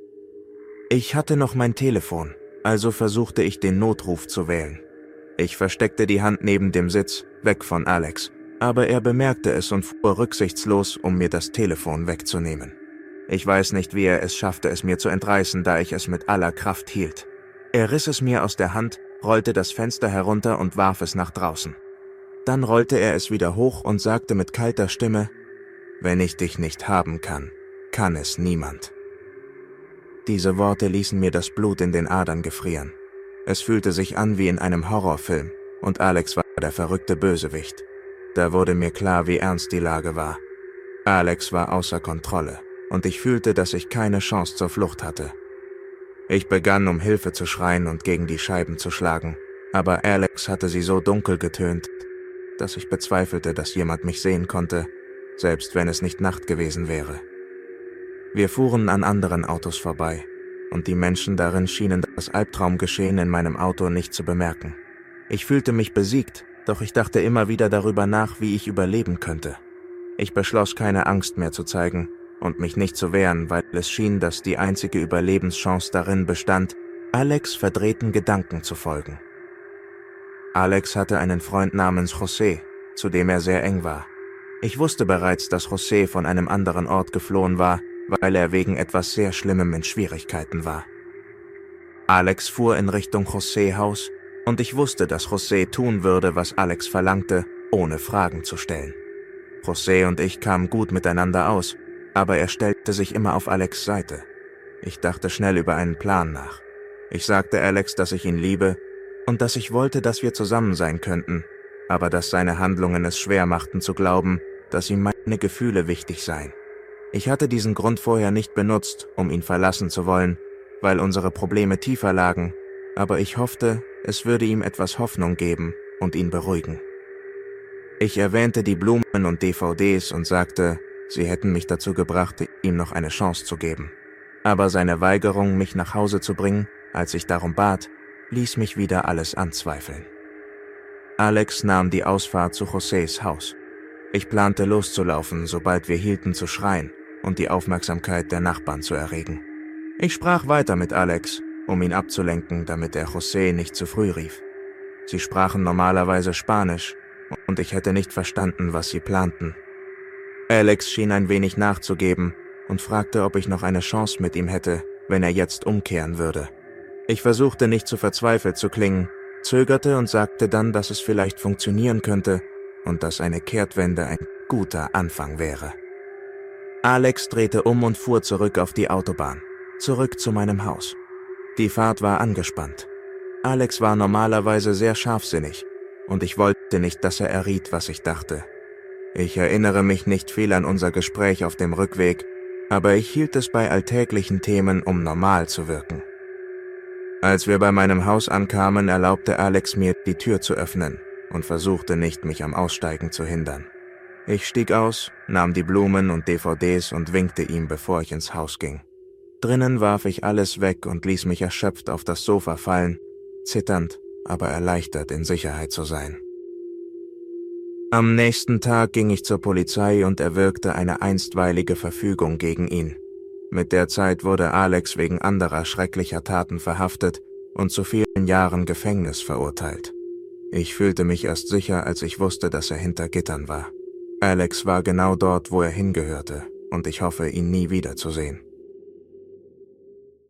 Ich hatte noch mein Telefon, also versuchte ich den Notruf zu wählen. Ich versteckte die Hand neben dem Sitz, weg von Alex, aber er bemerkte es und fuhr rücksichtslos, um mir das Telefon wegzunehmen. Ich weiß nicht, wie er es schaffte, es mir zu entreißen, da ich es mit aller Kraft hielt. Er riss es mir aus der Hand, rollte das Fenster herunter und warf es nach draußen. Dann rollte er es wieder hoch und sagte mit kalter Stimme: »Wenn ich dich nicht haben kann, kann es niemand.« Diese Worte ließen mir das Blut in den Adern gefrieren. Es fühlte sich an wie in einem Horrorfilm, und Alex war der verrückte Bösewicht. Da wurde mir klar, wie ernst die Lage war. Alex war außer Kontrolle, und ich fühlte, dass ich keine Chance zur Flucht hatte. Ich begann, um Hilfe zu schreien und gegen die Scheiben zu schlagen, aber Alex hatte sie so dunkel getönt, dass ich bezweifelte, dass jemand mich sehen konnte, selbst wenn es nicht Nacht gewesen wäre. Wir fuhren an anderen Autos vorbei, und die Menschen darin schienen das Albtraumgeschehen in meinem Auto nicht zu bemerken. Ich fühlte mich besiegt, doch ich dachte immer wieder darüber nach, wie ich überleben könnte. Ich beschloss, keine Angst mehr zu zeigen und mich nicht zu wehren, weil es schien, dass die einzige Überlebenschance darin bestand, Alex' verdrehten Gedanken zu folgen. Alex hatte einen Freund namens José, zu dem er sehr eng war. Ich wusste bereits, dass José von einem anderen Ort geflohen war, weil er wegen etwas sehr Schlimmem in Schwierigkeiten war. Alex fuhr in Richtung José' Haus, und ich wusste, dass José tun würde, was Alex verlangte, ohne Fragen zu stellen. José und ich kamen gut miteinander aus, aber er stellte sich immer auf Alex' Seite. Ich dachte schnell über einen Plan nach. Ich sagte Alex, dass ich ihn liebe und dass ich wollte, dass wir zusammen sein könnten, aber dass seine Handlungen es schwer machten zu glauben, dass ihm meine Gefühle wichtig seien. Ich hatte diesen Grund vorher nicht benutzt, um ihn verlassen zu wollen, weil unsere Probleme tiefer lagen, aber ich hoffte, es würde ihm etwas Hoffnung geben und ihn beruhigen. Ich erwähnte die Blumen und DVDs und sagte, sie hätten mich dazu gebracht, ihm noch eine Chance zu geben. Aber seine Weigerung, mich nach Hause zu bringen, als ich darum bat, ließ mich wieder alles anzweifeln. Alex nahm die Ausfahrt zu Josés Haus. Ich plante loszulaufen, sobald wir hielten zu schreien und die Aufmerksamkeit der Nachbarn zu erregen. Ich sprach weiter mit Alex, um ihn abzulenken, damit er José nicht zu früh rief. Sie sprachen normalerweise Spanisch und ich hätte nicht verstanden, was sie planten. Alex schien ein wenig nachzugeben und fragte, ob ich noch eine Chance mit ihm hätte, wenn er jetzt umkehren würde. Ich versuchte nicht zu verzweifelt zu klingen, zögerte und sagte dann, dass es vielleicht funktionieren könnte und dass eine Kehrtwende ein guter Anfang wäre. Alex drehte um und fuhr zurück auf die Autobahn, zurück zu meinem Haus. Die Fahrt war angespannt. Alex war normalerweise sehr scharfsinnig und ich wollte nicht, dass er erriet, was ich dachte. Ich erinnere mich nicht viel an unser Gespräch auf dem Rückweg, aber ich hielt es bei alltäglichen Themen, um normal zu wirken. Als wir bei meinem Haus ankamen, erlaubte Alex mir, die Tür zu öffnen und versuchte nicht, mich am Aussteigen zu hindern. Ich stieg aus, nahm die Blumen und DVDs und winkte ihm, bevor ich ins Haus ging. Drinnen warf ich alles weg und ließ mich erschöpft auf das Sofa fallen, zitternd, aber erleichtert, in Sicherheit zu sein. Am nächsten Tag ging ich zur Polizei und erwirkte eine einstweilige Verfügung gegen ihn. Mit der Zeit wurde Alex wegen anderer schrecklicher Taten verhaftet und zu vielen Jahren Gefängnis verurteilt. Ich fühlte mich erst sicher, als ich wusste, dass er hinter Gittern war. Alex war genau dort, wo er hingehörte, und ich hoffe, ihn nie wiederzusehen.